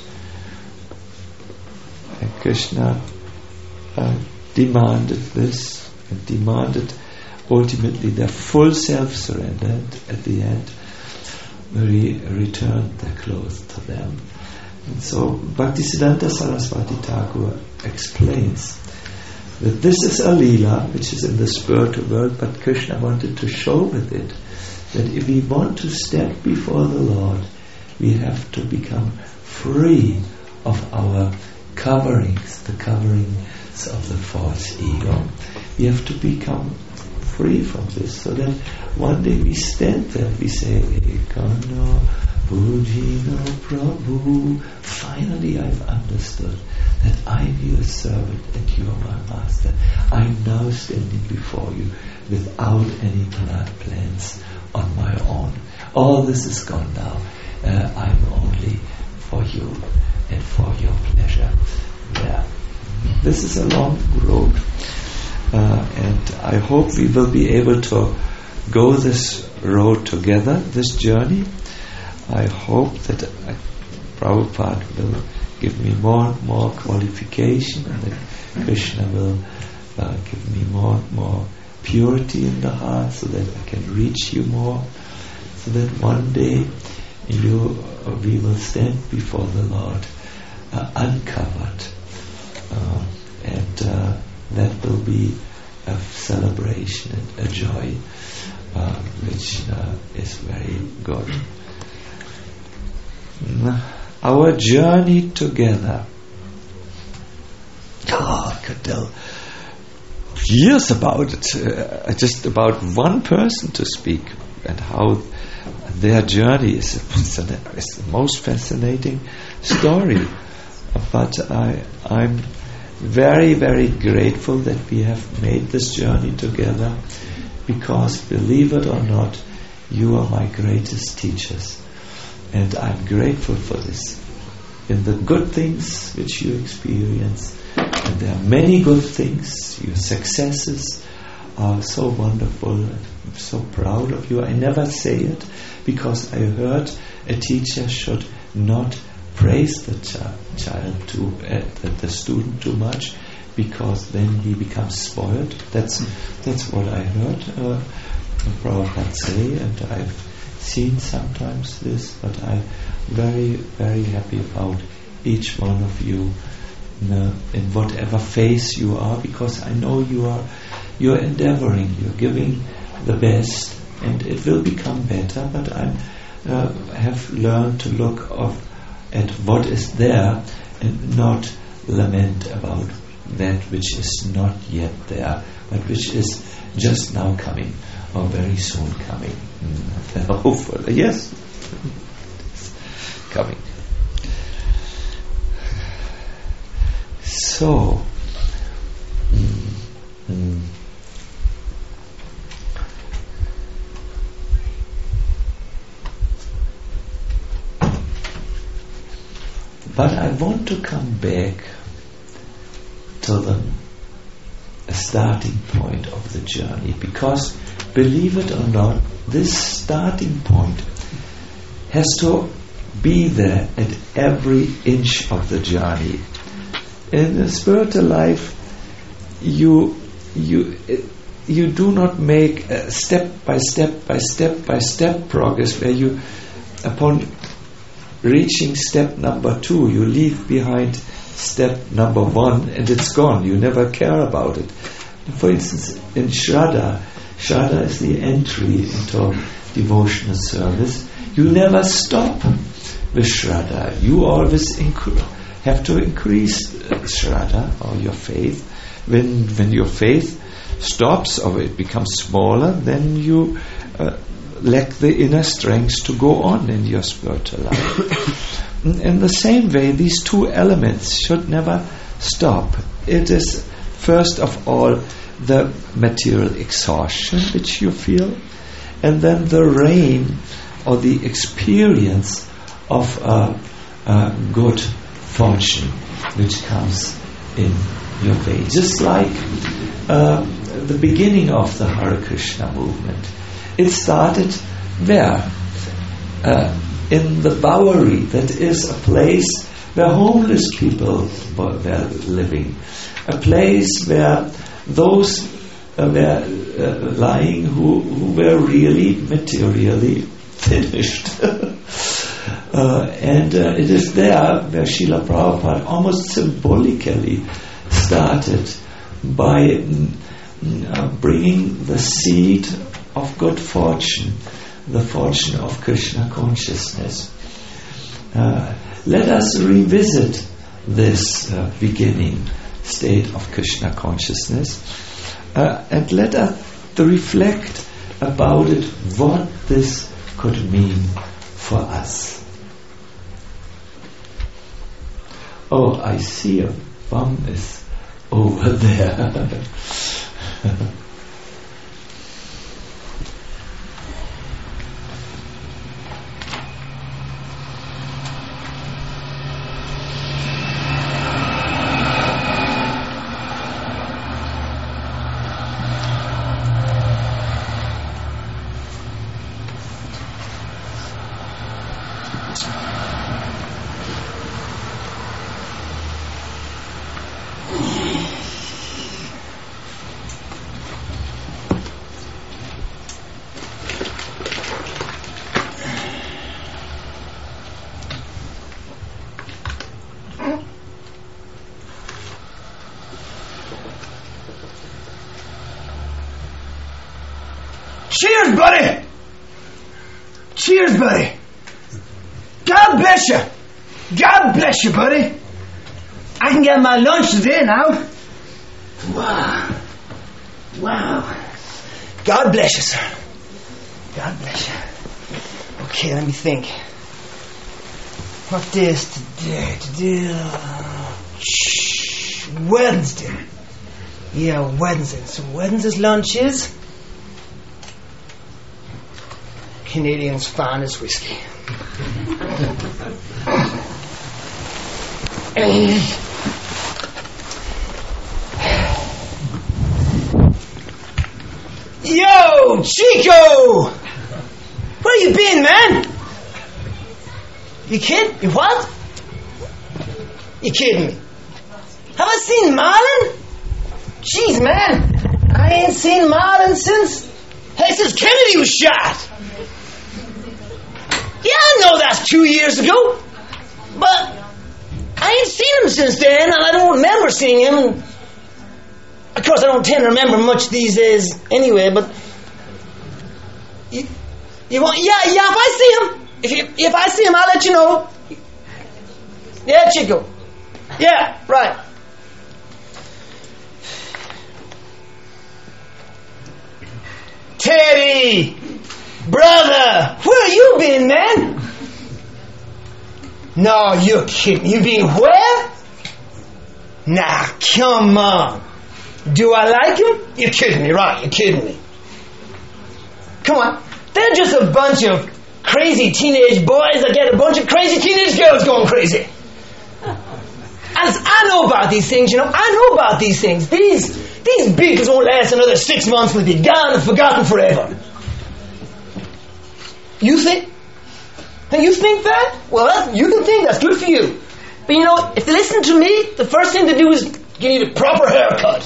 And Krishna uh, demanded this and demanded ultimately their full self-surrender, and at the end he returned their clothes to them. And so Bhaktisiddhanta Saraswati Thakur explains that this is a Leela which is in the spiritual world, but Krishna wanted to show with it that if we want to step before the Lord, we have to become free of our coverings, the coverings of the false ego. We have to become free from this, so that one day we stand there, we say, Ekano Bhujino Prabhu. Finally I've understood that I'm your servant and you are my master. I'm now standing before you without any plans on my own. All this is gone now. Uh, I'm only for you and for your pleasure. Yeah. This is a long road. Uh, and I hope we will be able to go this road together, this journey. I hope that uh, Prabhupada will give me more and more qualification, and that Krishna will uh, give me more and more purity in the heart, so that I can reach you more, so that one day you, uh, we will stand before the Lord uh, uncovered, uh, and uh, that will be a celebration and a joy, uh, which uh, is very good. Our journey together. Oh, I could tell years about it. Uh, just about one person to speak and how their journey is. It's the most fascinating story. But I, I'm very, very grateful that we have made this journey together, because, believe it or not, you are my greatest teachers. And I'm grateful for this. In the good things which you experience, and there are many good things, your successes are so wonderful. I'm so proud of you. I never say it, because I heard a teacher should not praise the ch- child too, uh, the, the student too much, because then he becomes spoiled. That's that's what I heard uh, Prabhupada say, and I've seen sometimes this, but I'm very, very happy about each one of you uh, in whatever phase you are, because I know you are you're endeavoring, you're giving the best, and it will become better. But I uh, have learned to look of, at what is there and not lament about that which is not yet there, but which is just now coming, or very soon coming. Mm. Hopefully, yes, coming. So, mm, mm. but I want to come back to the starting point of the journey, because, believe it or not, this starting point has to be there at every inch of the journey. In the spiritual life, you you you do not make a step by step by step by step progress where you, upon reaching step number two, you leave behind step number one and it's gone. You never care about it. For instance, in Shraddha, Shraddha is the entry into devotional service. You never stop with Shraddha. You always inc- have to increase uh, Shraddha, or your faith. When when your faith stops or it becomes smaller, then you uh, lack the inner strength to go on in your spiritual life. In the same way, these two elements should never stop. It is, first of all, the material exhaustion which you feel, and then the rain or the experience of uh, uh, good fortune which comes in your way. Just like uh, the beginning of the Hare Krishna movement. It started where? Uh, in the Bowery, that is a place where homeless people were living. A place where those uh, were uh, lying who, who were really materially finished. uh, and uh, it is there where Srila Prabhupada almost symbolically started by mm, uh, bringing the seed of good fortune, the fortune of Krishna consciousness. Uh, let us revisit this uh, beginning state of Krishna consciousness uh, and let us reflect about it, what this could mean for us. Oh, I see a bum is over there. Cheers, buddy. God bless you. God bless you, buddy. I can get my lunch today now. Wow. Wow. God bless you, sir. God bless you. Okay, let me think. What day is today? Today, uh, shh, Wednesday. Yeah, Wednesday. So Wednesday's lunch is Canadian's finest whiskey. Yo, Chico! Where you been, man? You kid? You what? You kidding me? Have I seen Marlon? Jeez, man, I ain't seen Marlon since... Hey, since Kennedy was shot. Yeah, I know that's two years ago. But I ain't seen him since then, and I don't remember seeing him. Of course, I don't tend to remember much these days anyway, but... You, you want... Yeah, yeah, if I see him... If you, if I see him, I'll let you know. Yeah, Chico. Yeah, right. Teddy! Brother! Where you been, man? No, you're kidding. You been where? Nah, come on. Do I like him? You're kidding me, right? You're kidding me. Come on. They're just a bunch of crazy teenage boys that get a bunch of crazy teenage girls going crazy. As I know about these things, you know, I know about these things. These these beetles won't last another six months and they'll be gone and forgotten forever. You think? And you think that? Well, that's, you can think that's good for you. But you know, if they listen to me, the first thing to do is you need a proper haircut.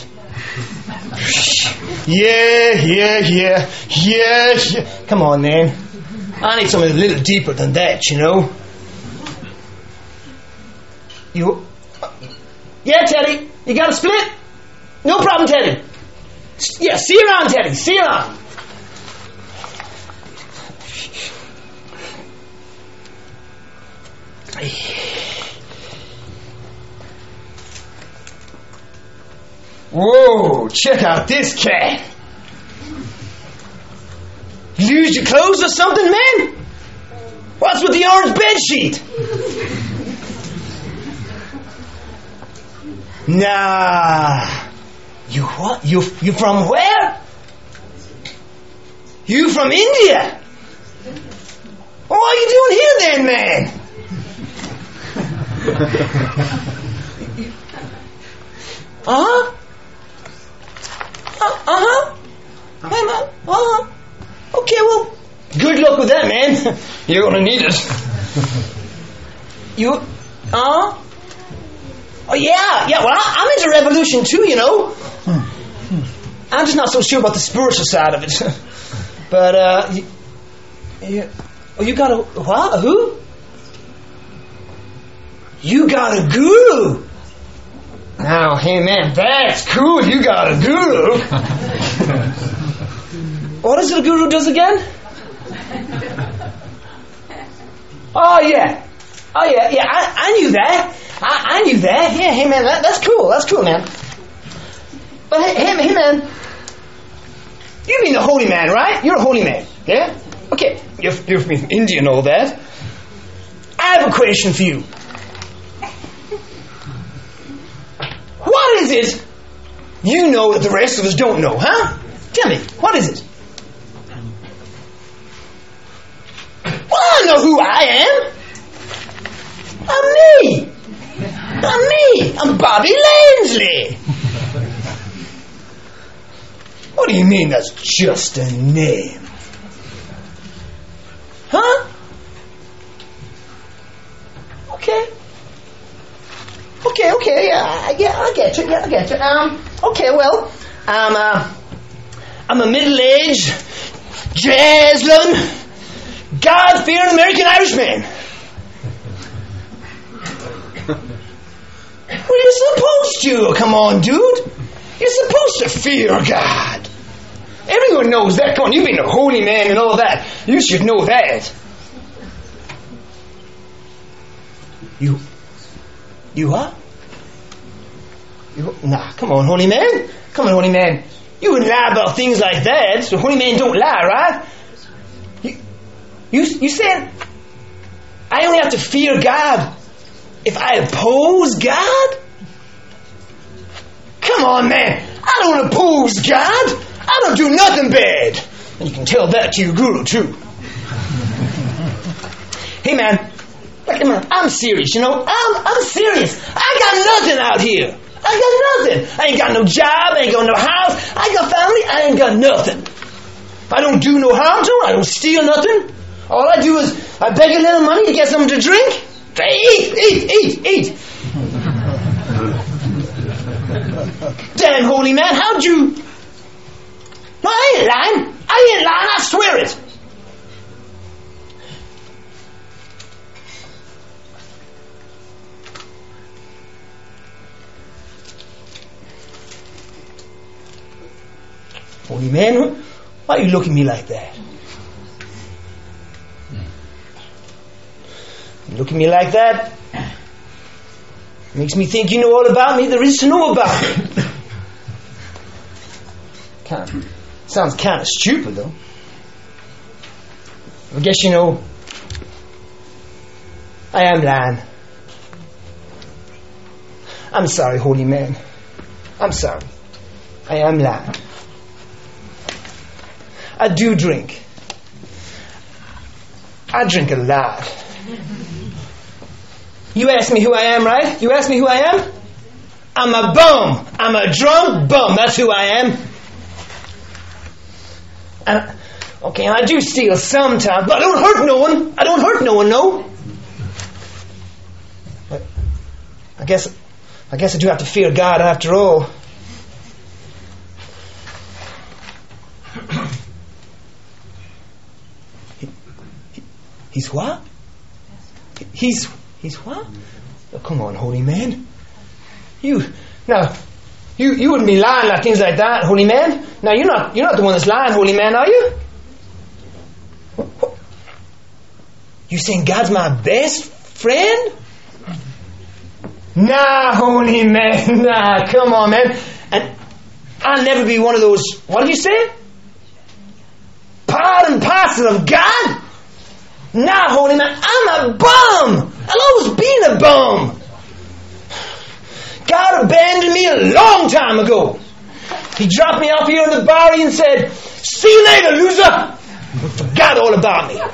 Yeah, yeah, yeah, yeah, yeah. Come on, man. I need something a little deeper than that, you know. You... Yeah, Teddy. You got a split? No problem, Teddy. Yeah, see you around, Teddy. See you around. Whoa, check out this cat. You lose your clothes or something, man? What's with the orange bed sheet? Nah. You what? You you from where? You from India? What are you doing here then, man? Uh-huh. Uh, uh-huh. Hey, man. Uh-huh. Okay, well, good luck with that, man. You're gonna need it. You, uh? Oh, yeah, yeah, well, I, I'm into revolution too, you know. I'm just not so sure about the spiritual side of it. But, uh, you, you, oh, you got a, what? A who? You got a guru. Now, hey, man, that's cool. You got a guru. What is it a guru does again? Oh, yeah. Oh, yeah, yeah, I, I knew that. I, I knew that. Yeah, hey, man, that, that's cool. That's cool, man. But, hey, hey, hey, man, you mean the holy man, right? You're a holy man, yeah? Okay, you're, you're from India and all that. I have a question for you. What is it you know that the rest of us don't know, huh? Tell me, what is it? Well, I know who I am. I'm me. I'm me. I'm Bobby Lansley. What do you mean that's just a name? Huh? Okay. Okay, okay, yeah, yeah, I get you, yeah, I get you. Um, okay, well, I'm, uh, I'm a middle-aged, jazz-loving, God-fearing American Irishman. Well, you're supposed to. Come on, dude. You're supposed to fear God. Everyone knows that. Come on, you've been a holy man and all that. You should know that. You, you what? You, nah, come on, holy man. Come on, holy man. You wouldn't lie about things like that. So holy man don't lie, right? You, you, you said I only have to fear God if I oppose God? Come on, man. I don't oppose God. I don't do nothing bad. And you can tell that to your guru, too. Hey, man. Look, man, I'm serious, you know? I'm, I'm serious. I got nothing out here. I got nothing. I ain't got no job. I ain't got no house. I got family. I ain't got nothing. I don't do no harm to them. I don't steal nothing. All I do is I beg a little money to get something to drink. Eat, eat, eat, eat. Damn, holy man, how'd you... No, I ain't lying. I ain't lying. I swear it. Holy man, why are you looking at me like that? You look at me like that, makes me think you know all about me there is to know about me. Kind of, sounds kind of stupid, though. I guess you know, I am lying. I'm sorry, holy man. I'm sorry. I am lying. I do drink. I drink a lot. You ask me who I am, right? You ask me who I am? I'm a bum. I'm a drunk bum. That's who I am. And, okay, and I do steal sometimes, but I don't hurt no one. I don't hurt no one, no. But I guess, I guess I do have to fear God after all. he, he, he's what? He's he's what? Oh, come on, holy man. You now. You you wouldn't be lying like things like that, holy man. Now you're not you're not the one that's lying, holy man, are you? What, what? You saying God's my best friend? Nah, holy man, nah, come on, man. And I'll never be one of those. What did you say? Part and parcel of God? Nah, holy man, I'm a bum. I'll always been a bum. God abandoned me a long time ago. He dropped me off here in the Bowery and said, "See you later, loser." And forgot all about me.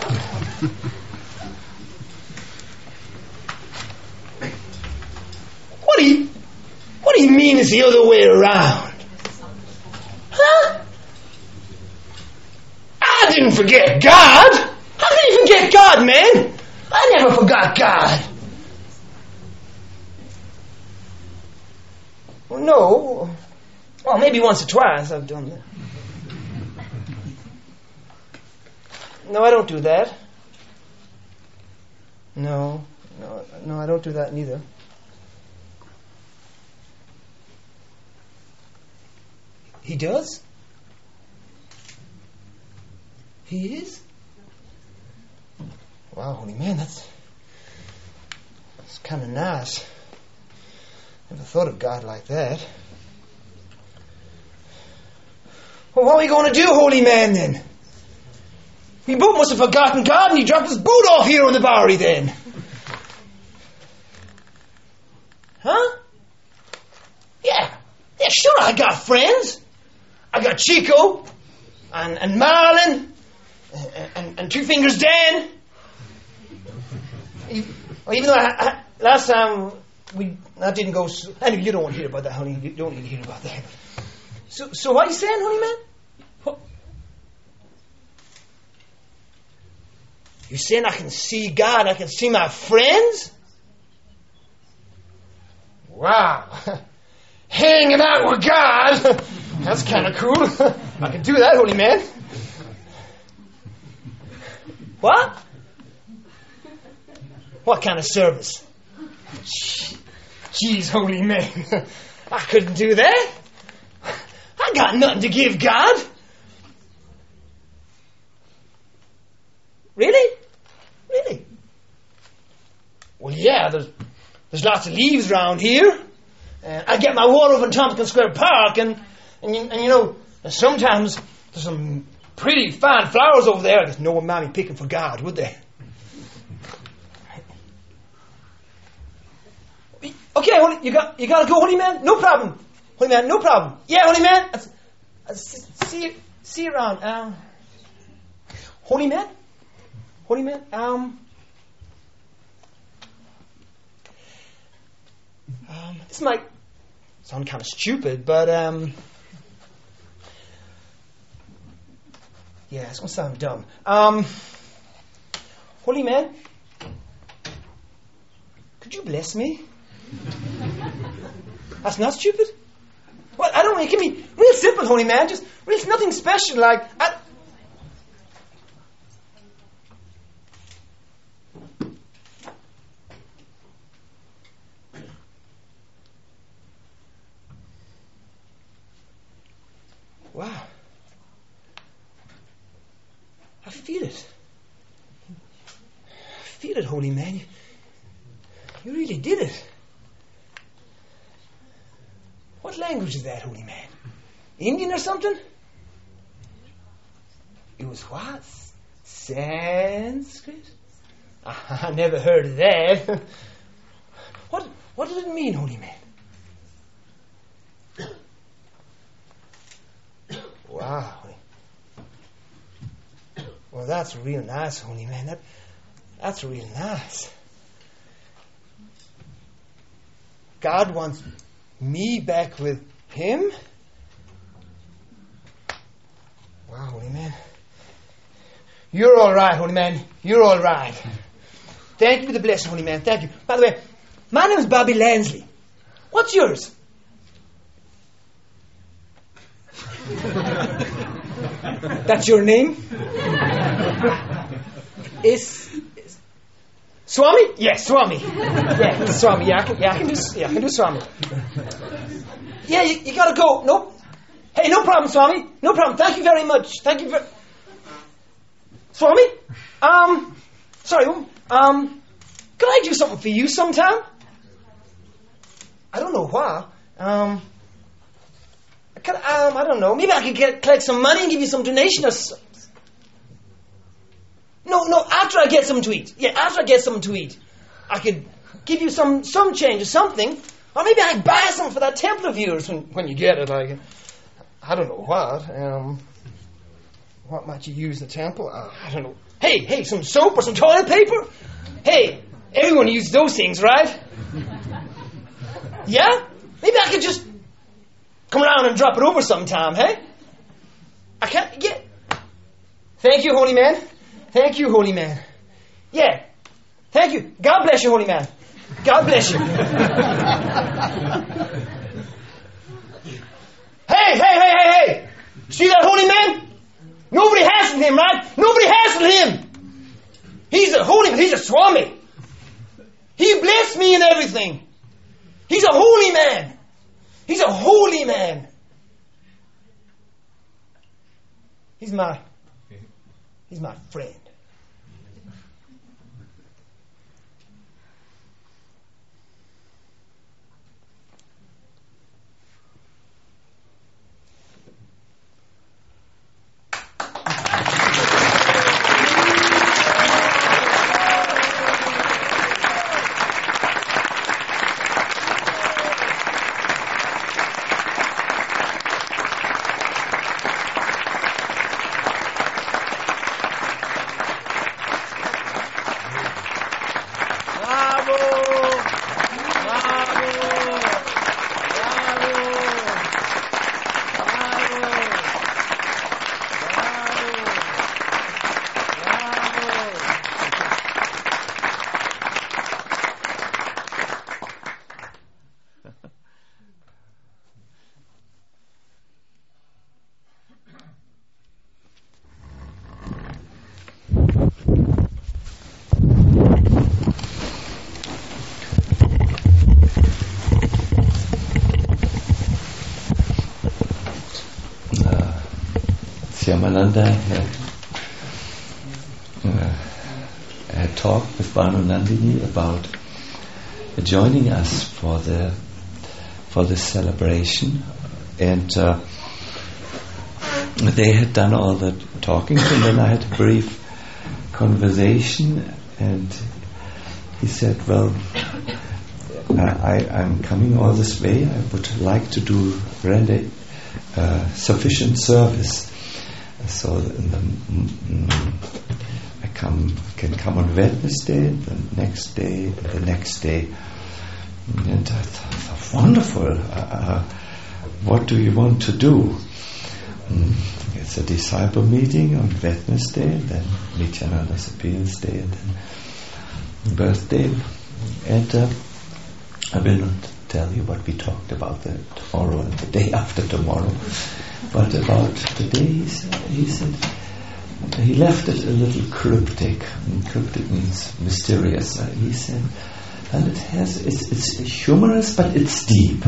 What do you What do you mean it's the other way around? Huh? I didn't forget God. How can you forget God, man? I never forgot God. Well, no. Well, maybe once or twice I've done that. No, I don't do that. No, no, no, I don't do that neither. He does? He is? Wow, holy man, that's that's kind of nice. Never thought of God like that. Well, what are we going to do, holy man, then? We both must have forgotten God and he dropped his boot off here on the Bowery then. Huh? Yeah. Yeah, sure, I got friends. I got Chico and, and Marlon and, and, and Two Fingers Dan. Even though I, I, last time we that didn't go so, anyway, you don't want to hear about that, honey. You don't need to hear about that. So, so what are you saying, honey, man? What? You saying I can see God, I can see my friends? Wow. Hanging out with God. That's kind of cool. I can do that, holy man. What? What kind of service? Jeez, holy man. I couldn't do that. I got nothing to give God. Really? Really? Well, yeah. yeah, there's, there's lots of leaves around here. Uh, I get my water over in Tompkins Square Park, and, and, you, and you know, sometimes there's some pretty fine flowers over there. There's no one mammy picking for God, would they? Okay, honey, you got you gotta go, honey man. No problem, honey man. No problem. Yeah, honey man. I, I, see you, see you around. Um, honey man, honey man. Um, um, this might sound kind of stupid, but um, yeah, it's gonna sound dumb. Um, honey man, could you bless me? That's not stupid. Well, I don't. It can be real simple, honey man. Just real nothing special. Like, I, wow. I feel it. I feel it, holy man. You, you really did it. What language is that, holy man? Indian or something? It was what? Sanskrit? I never heard of that. What What did it mean, holy man? Wow. Well, that's real nice, holy man. That That's real nice. God wants me back with him? Wow, holy man. You're all right, holy man. You're all right. Thank you for the blessing, holy man. Thank you. By the way, my name is Bobby Lansley. What's yours? That's your name? Is, is Swami? Yes, Swami. Yeah, Swami. Yeah, I can, yeah, I can do. Yeah, I can do Swami. Yeah, you, you gotta go. Nope. Hey, no problem, Swami. No problem. Thank you very much. Thank you very. Swami? Um, sorry. Um, could I do something for you sometime? I don't know why. Um, could, um, I don't know. Maybe I could get collect some money and give you some donation or something. No, no, after I get something to eat. Yeah, after I get something to eat. I could give you some, some change or something. Or maybe I could buy something for that temple of yours when, when you get it. I, I don't know what. Um, what might you use in the temple? Uh, I don't know. Hey, hey, some soap or some toilet paper? Hey, everyone uses those things, right? Yeah? Maybe I could just come around and drop it over sometime, hey? I can't get... Thank you, holy man. Thank you, holy man. Yeah. Thank you. God bless you, holy man. God bless you. Hey, hey, hey, hey, hey. See that holy man? Nobody hassled him, right? Nobody hassled him. He's a holy man. He's a Swami. He blessed me and everything. He's a holy man. He's a holy man. He's my, he's my friend. Shyamalanda had, uh, had talked with Bhanu Nandini about joining us for the for this celebration, and uh, they had done all the talking, and then I had a brief conversation, and he said, well, I, I'm coming all this way, I would like to do render uh, sufficient service, so in the, mm, I come can come on Wednesday, the next day, the next day, and I thought, wonderful, uh, what do you want to do? Mm, it's a disciple meeting on Wednesday, then Nityananda's appearance day, and then birthday. And uh, I will not tell you what we talked about the tomorrow and the day after tomorrow, but about today he said, he, said, he left it a little cryptic. And cryptic means mysterious. Uh, he said, and it has it's, it's humorous, but it's deep.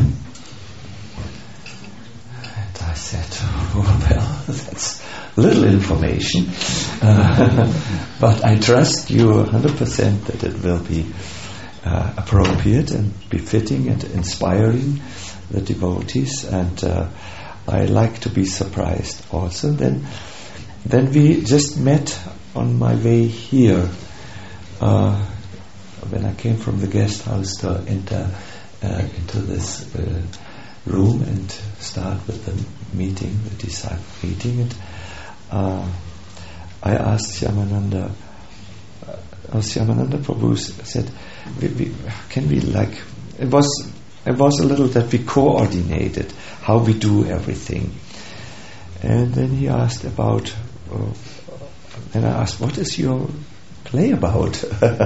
I said, oh, well, that's little information, uh, but I trust you one hundred percent that it will be uh, appropriate and befitting and inspiring the devotees, and uh, I like to be surprised also. Then, then we just met on my way here, uh, when I came from the guest house to enter uh, into this uh, room and start with the meeting, the disciple meeting, and uh, I asked Shyamananda, uh, Shyamananda Prabhu said, we, we, can we like, it was it was a little that we coordinated how we do everything. And then he asked about, uh, and I asked, what is your play about?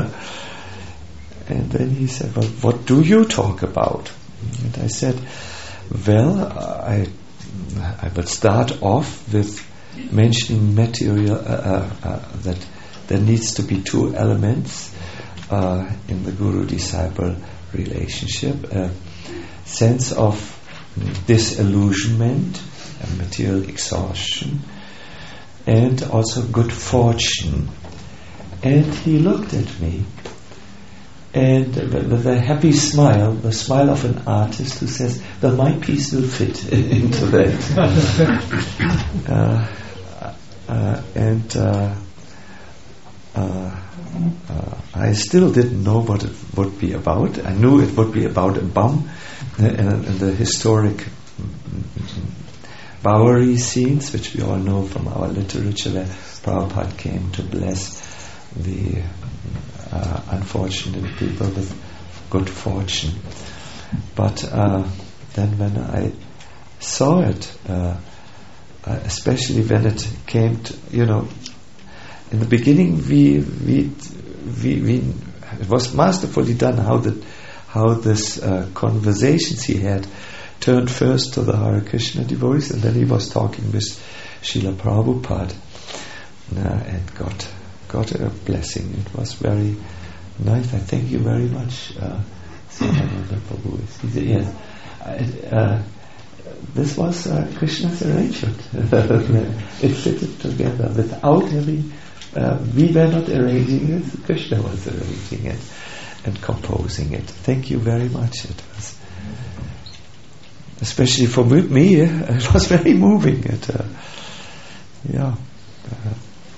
And then he said, well, what do you talk about? And I said, well, I I will start off with mentioning material uh, uh, uh, that there needs to be two elements uh, in the guru-disciple relationship: a sense of disillusionment, and material exhaustion, and also good fortune. And he looked at me, and with a happy smile, the smile of an artist who says, well, my piece will fit into that. uh, uh, and uh, uh, uh, I still didn't know what it would be about. I knew it would be about a bomb uh, and, and the historic Bowery scenes, which we all know from our literature, where Prabhupada came to bless the Uh, unfortunate people with good fortune. But uh, then when I saw it, uh, uh, especially when it came to, you know, in the beginning we we we, we it was masterfully done how that how this uh, conversations he had turned first to the Hare Krishna devotees, and then he was talking with Srila Prabhupada uh, and got got a blessing. It was very nice. I thank you very much, uh, Prabhu. Yes, uh, uh, this was uh, Krishna's arrangement. It fitted together without having. Uh, we were not arranging it. Krishna was arranging it and composing it. Thank you very much. It was, especially for me, it was very moving. It, uh, yeah. Uh,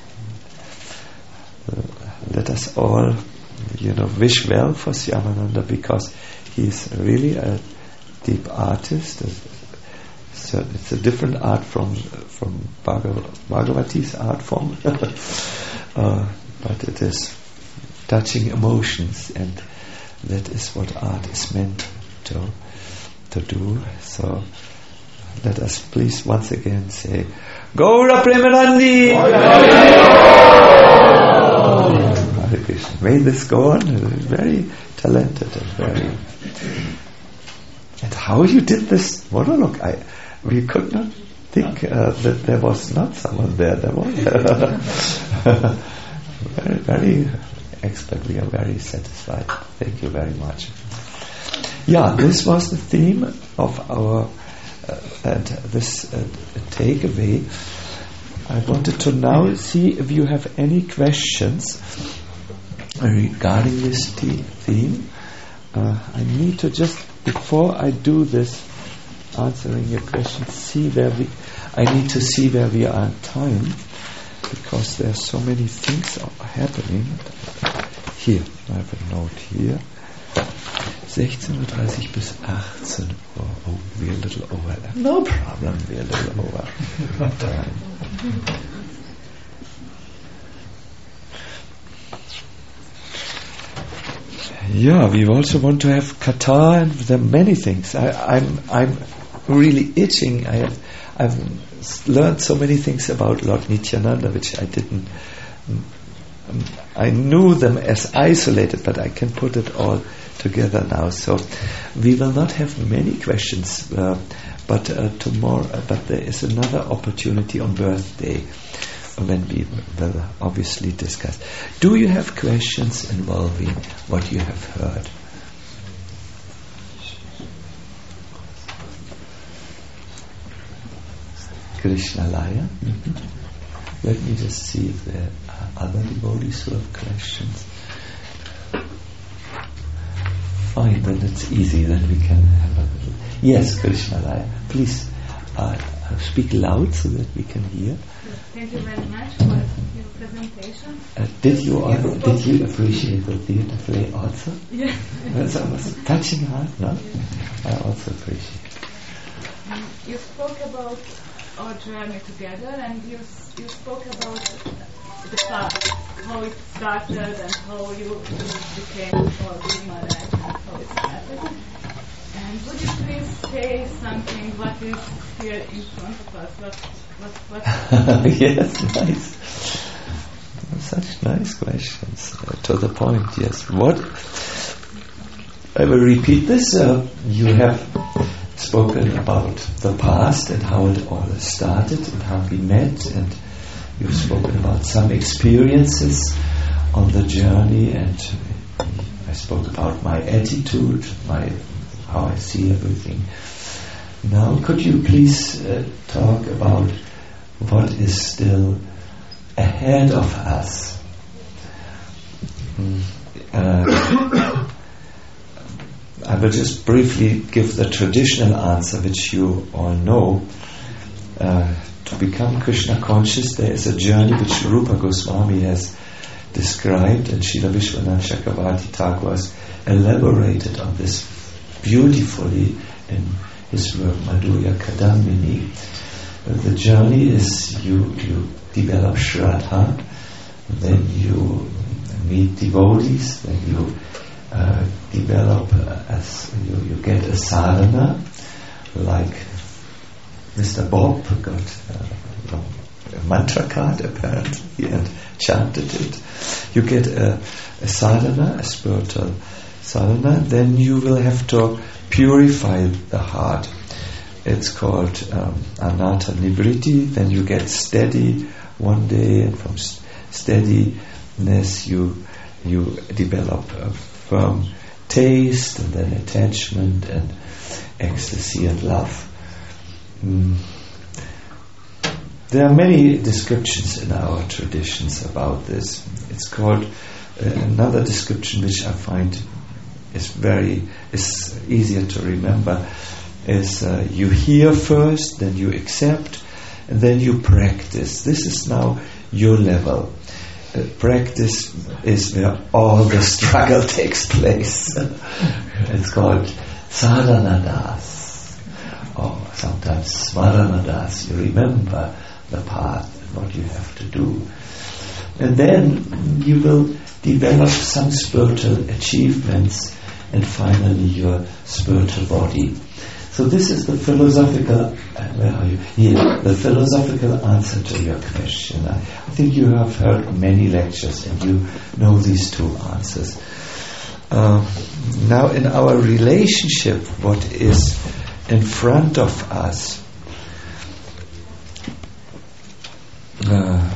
Uh, let us all, you know, wish well for Shyamananda, because he is really a deep artist. So it's a different art from from Bhagav- Bhagavati's art form, uh, but it is touching emotions, and that is what art is meant to to do. So let us please once again say, Gaura Premanandi! Hare Krishna. May this go on. Very talented and very. And how you did this monologue, I we could not think uh, that there was not someone there. There was very, very expert. We are very satisfied. Thank you very much. Yeah, this was the theme of our uh, and this uh, takeaway. I wanted to now see if you have any questions regarding this te- theme. uh, I need to just, before I do this, answering your question, see where we, I need to see where we are in time, because there are so many things are happening. Here, I have a note here. sechzehn Uhr dreißig bis achtzehn Uhr. Oh, we're a little over. No problem, we're a little over time. Yeah, we also want to have Qatar, and there are many things. I, I'm I'm really itching. I have I've learned so many things about Lord Nityananda, which I didn't. Um, I knew them as isolated, but I can put it all together now. So we will not have many questions, uh, but uh, tomorrow. Uh, but there is another opportunity on birthday when we will obviously discuss. Do you have questions involving what you have heard? Krishna Laya? Mm-hmm. Let me just see if there are other devotees who have questions. Fine, then it's easy, then we can have a little... Yes, Krishna Laya, please uh, speak loud so that we can hear. Thank you very much for your presentation. Uh, did you uh, did you appreciate the theatre play also? Yes. That was touching heart, no? Yes. I also appreciate. Um, you spoke about our journey together, and you you spoke about the past, how it started, and how you, you became a Guru Maharaj, and how it started. And would you please say something? What is here in front of us? What what what? Yes, nice. Such nice questions. Uh, to the point, yes. What? I will repeat this. Uh, you have spoken about the past and how it all started and how we met, and you've spoken about some experiences on the journey, and I spoke about my attitude, my how I see everything. Now, could you please uh, talk about what is still ahead of us? Mm. Uh, I will just briefly give the traditional answer, which you all know. Uh, to become Krishna conscious, there is a journey which Rupa Goswami has described, and Srila Vishwanath Chakravarti Thakur has elaborated on this beautifully in his work Madhurya Kadambini. Uh, the journey is you, you develop Shraddha, then you meet devotees, then you uh, develop uh, as you, you get a sadhana, like Mister Bob got uh, a mantra card apparently and chanted it. You get a, a sadhana, a spiritual sadhana, then you will have to purify the heart. It's called um, anatta nibriti. Then you get steady one day, and from st- steadiness you you develop a firm taste, and then attachment and ecstasy and love. Mm. There are many descriptions in our traditions about this. It's called uh, another description which I find is very is easier to remember is uh, you hear first, then you accept, and then you practice. This is now your level. Uh, practice is where all the struggle takes place. It's called sadhana das, or sometimes smarana das. You remember the path and what you have to do, and then you will develop some spiritual achievements, and finally your spiritual body. So this is the philosophical, uh, where are you? Here, the philosophical answer to your question. I, I think you have heard many lectures and you know these two answers. Uh, now in our relationship, what is in front of us, uh,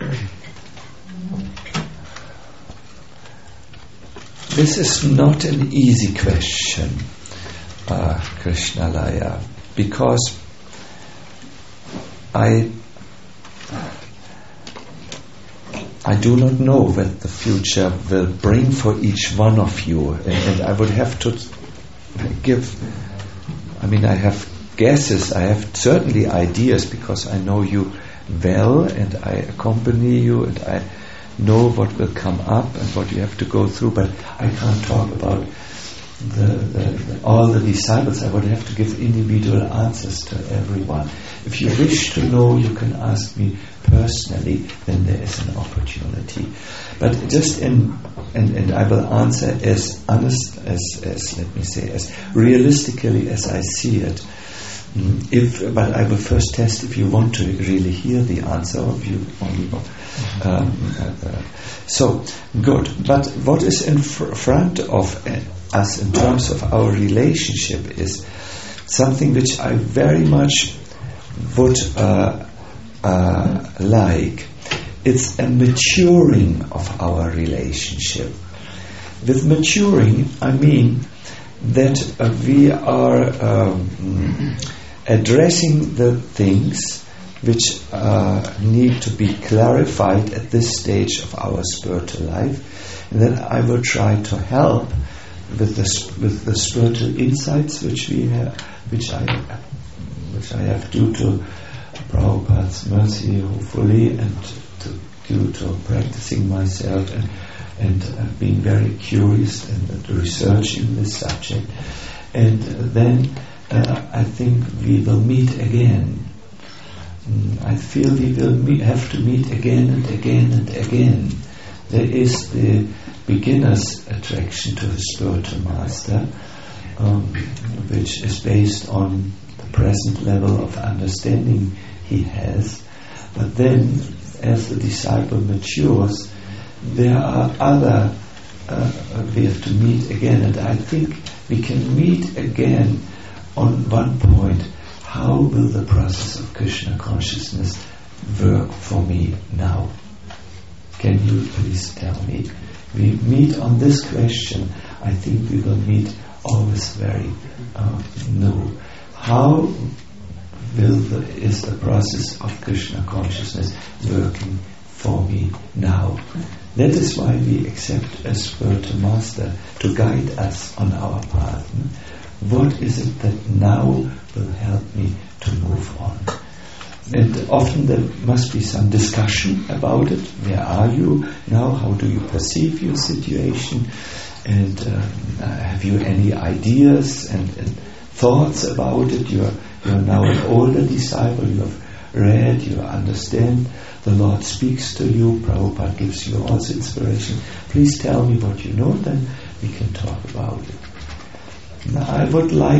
this is not an easy question, uh, Krishna Laya, because I I do not know what the future will bring for each one of you, and, and I would have to give, I mean, I have guesses, I have certainly ideas, because I know you well, and I accompany you, and I know what will come up and what you have to go through, but I can't talk about the, the, the, all the disciples. I would have to give individual answers to everyone. If you wish to know, you can ask me personally, then there is an opportunity. But just in, and, and I will answer as honest, as, as let me say, as realistically as I see it. If, but I will first test if you want to really hear the answer, or if you only want. Um, uh, so, good. But what is in fr- front of uh, us in terms of our relationship is something which I very much would uh, uh, like. It's a maturing of our relationship. With maturing, I mean that uh, we are um, addressing the things which uh, need to be clarified at this stage of our spiritual life, and then I will try to help with the with the spiritual insights which we have, which I which I have due to Prabhupada's mercy, hopefully, and to, due to practicing myself and and uh, being very curious and uh, researching this subject. And uh, then uh, I think we will meet again. Mm, I feel we will meet, have to meet again and again and again. There is the beginner's attraction to the spiritual master, um, which is based on the present level of understanding he has. But then, as the disciple matures, there are other, uh, we have to meet again, and I think we can meet again on one point. How will the process of Krishna consciousness work for me now? Can you please tell me? We meet on this question. I think we will meet always very uh, new. How will the, is the process of Krishna consciousness working for me now? That is why we accept a spiritual master to guide us on our path. What is it that now will help me to move on? And often there must be some discussion about it. Where are you now? How do you perceive your situation? And uh, have you any ideas and, and thoughts about it? You are, you are now an older disciple. You have read, you understand. The Lord speaks to you. Prabhupada gives you also inspiration. Please tell me what you know, then we can talk about it. Now, I would like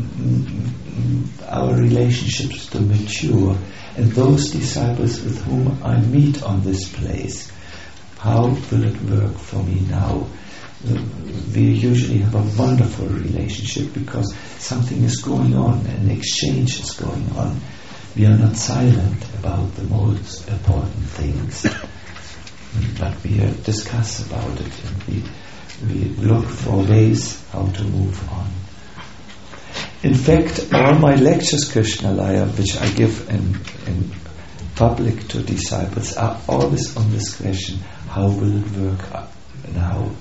our relationships to mature, and those disciples with whom I meet on this place, how will it work for me now? We usually have a wonderful relationship because something is going on, an exchange is going on. We are not silent about the most important things, but we uh, discuss about it, and we we look for ways how to move on. In fact, all my lectures, Krishna Laya, which I give in, in public to disciples, are always on this question: how will it work now?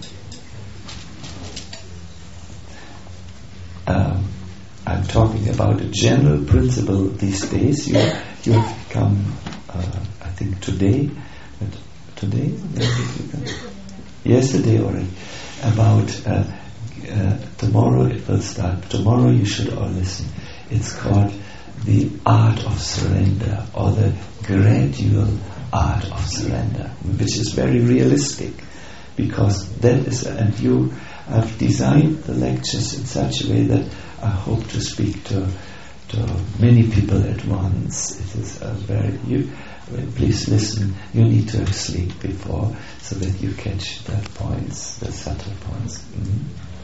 Um, I'm talking about a general principle these days. You, you have come, uh, I think today, but today, yesterday already, about uh, uh, tomorrow it will start. Tomorrow you should all listen. It's called the art of surrender, or the gradual art of surrender, which is very realistic, because that is, and you have designed the lectures in such a way that I hope to speak to to many people at once. It is a very, you, please listen, you need to sleep before so that you catch the points, the subtle points. Mm-hmm.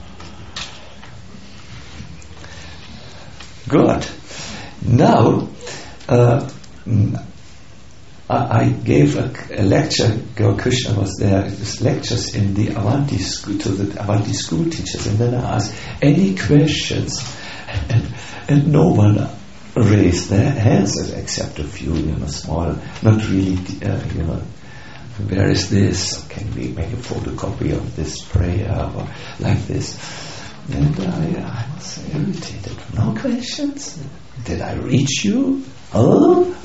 Good. Now, uh, I, I gave a, a lecture, Gaur Krishna was there, this lectures in the Avanti school, to the Avanti school teachers, and then I asked any questions, and, and no one raised their hands except a few, you know, small, not really, uh, you know, where is this? Can we make a photocopy of this prayer or like this? And I, I was irritated. No questions? Did I reach you? Oh,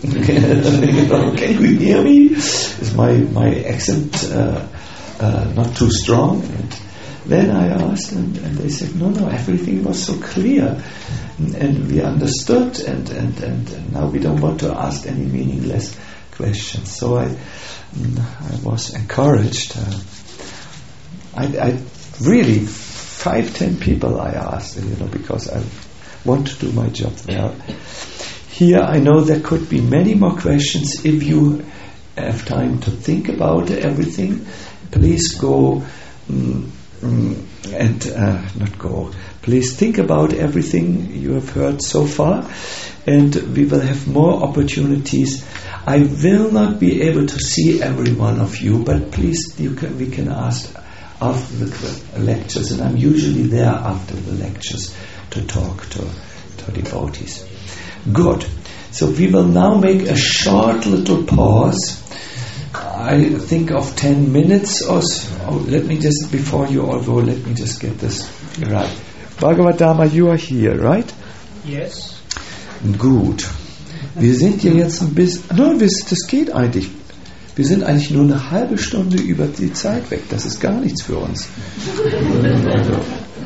can you hear me? Is my my accent uh, uh, not too strong? And then I asked, and, and they said, no, no, everything was so clear, and, and we understood, and, and, and, and now we don't want to ask any meaningless questions. So I, I was encouraged. Uh, I, I really five, ten people I asked, you know, because I want to do my job well. Here I know there could be many more questions. If you have time to think about everything, please go um, um, and uh, not go. Please think about everything you have heard so far, and we will have more opportunities. I will not be able to see every one of you, but please, you can, we can ask after the lectures, and I'm usually there after the lectures to talk to, to devotees. Good. So we will now make a short little pause. I think of ten minutes or so. Oh, let me just, before you all go, let me just get this right. Bhagavatama, you are here, right? Yes. Gut. Wir sind ja jetzt ein bisschen... No, das geht eigentlich. Wir sind eigentlich nur eine halbe Stunde über die Zeit weg. Das ist gar nichts für uns. Also,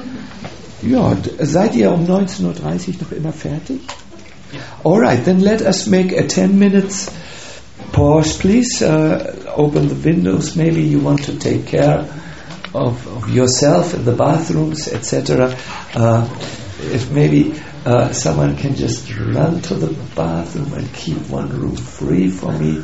ja, seid ihr um neunzehn Uhr dreißig noch immer fertig? Alright, then let us make a ten minutes pause, please. Uh, open the windows. Maybe you want to take care of, of yourself in the bathrooms, et cetera. Uh, if maybe uh, someone can just run to the bathroom and keep one room free for me.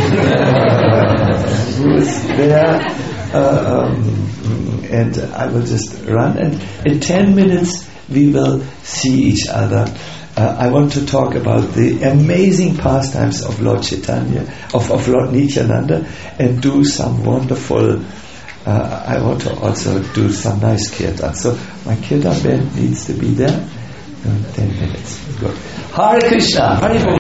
uh, who is there? Uh, um, and I will just run. And in ten minutes we will see each other. Uh, I want to talk about the amazing pastimes of Lord Chaitanya, of, of Lord Nityananda, and do some wonderful, uh, I want to also do some nice kirtan. So my kirtan band needs to be there in ten minutes. Good. Hare Krishna. Hare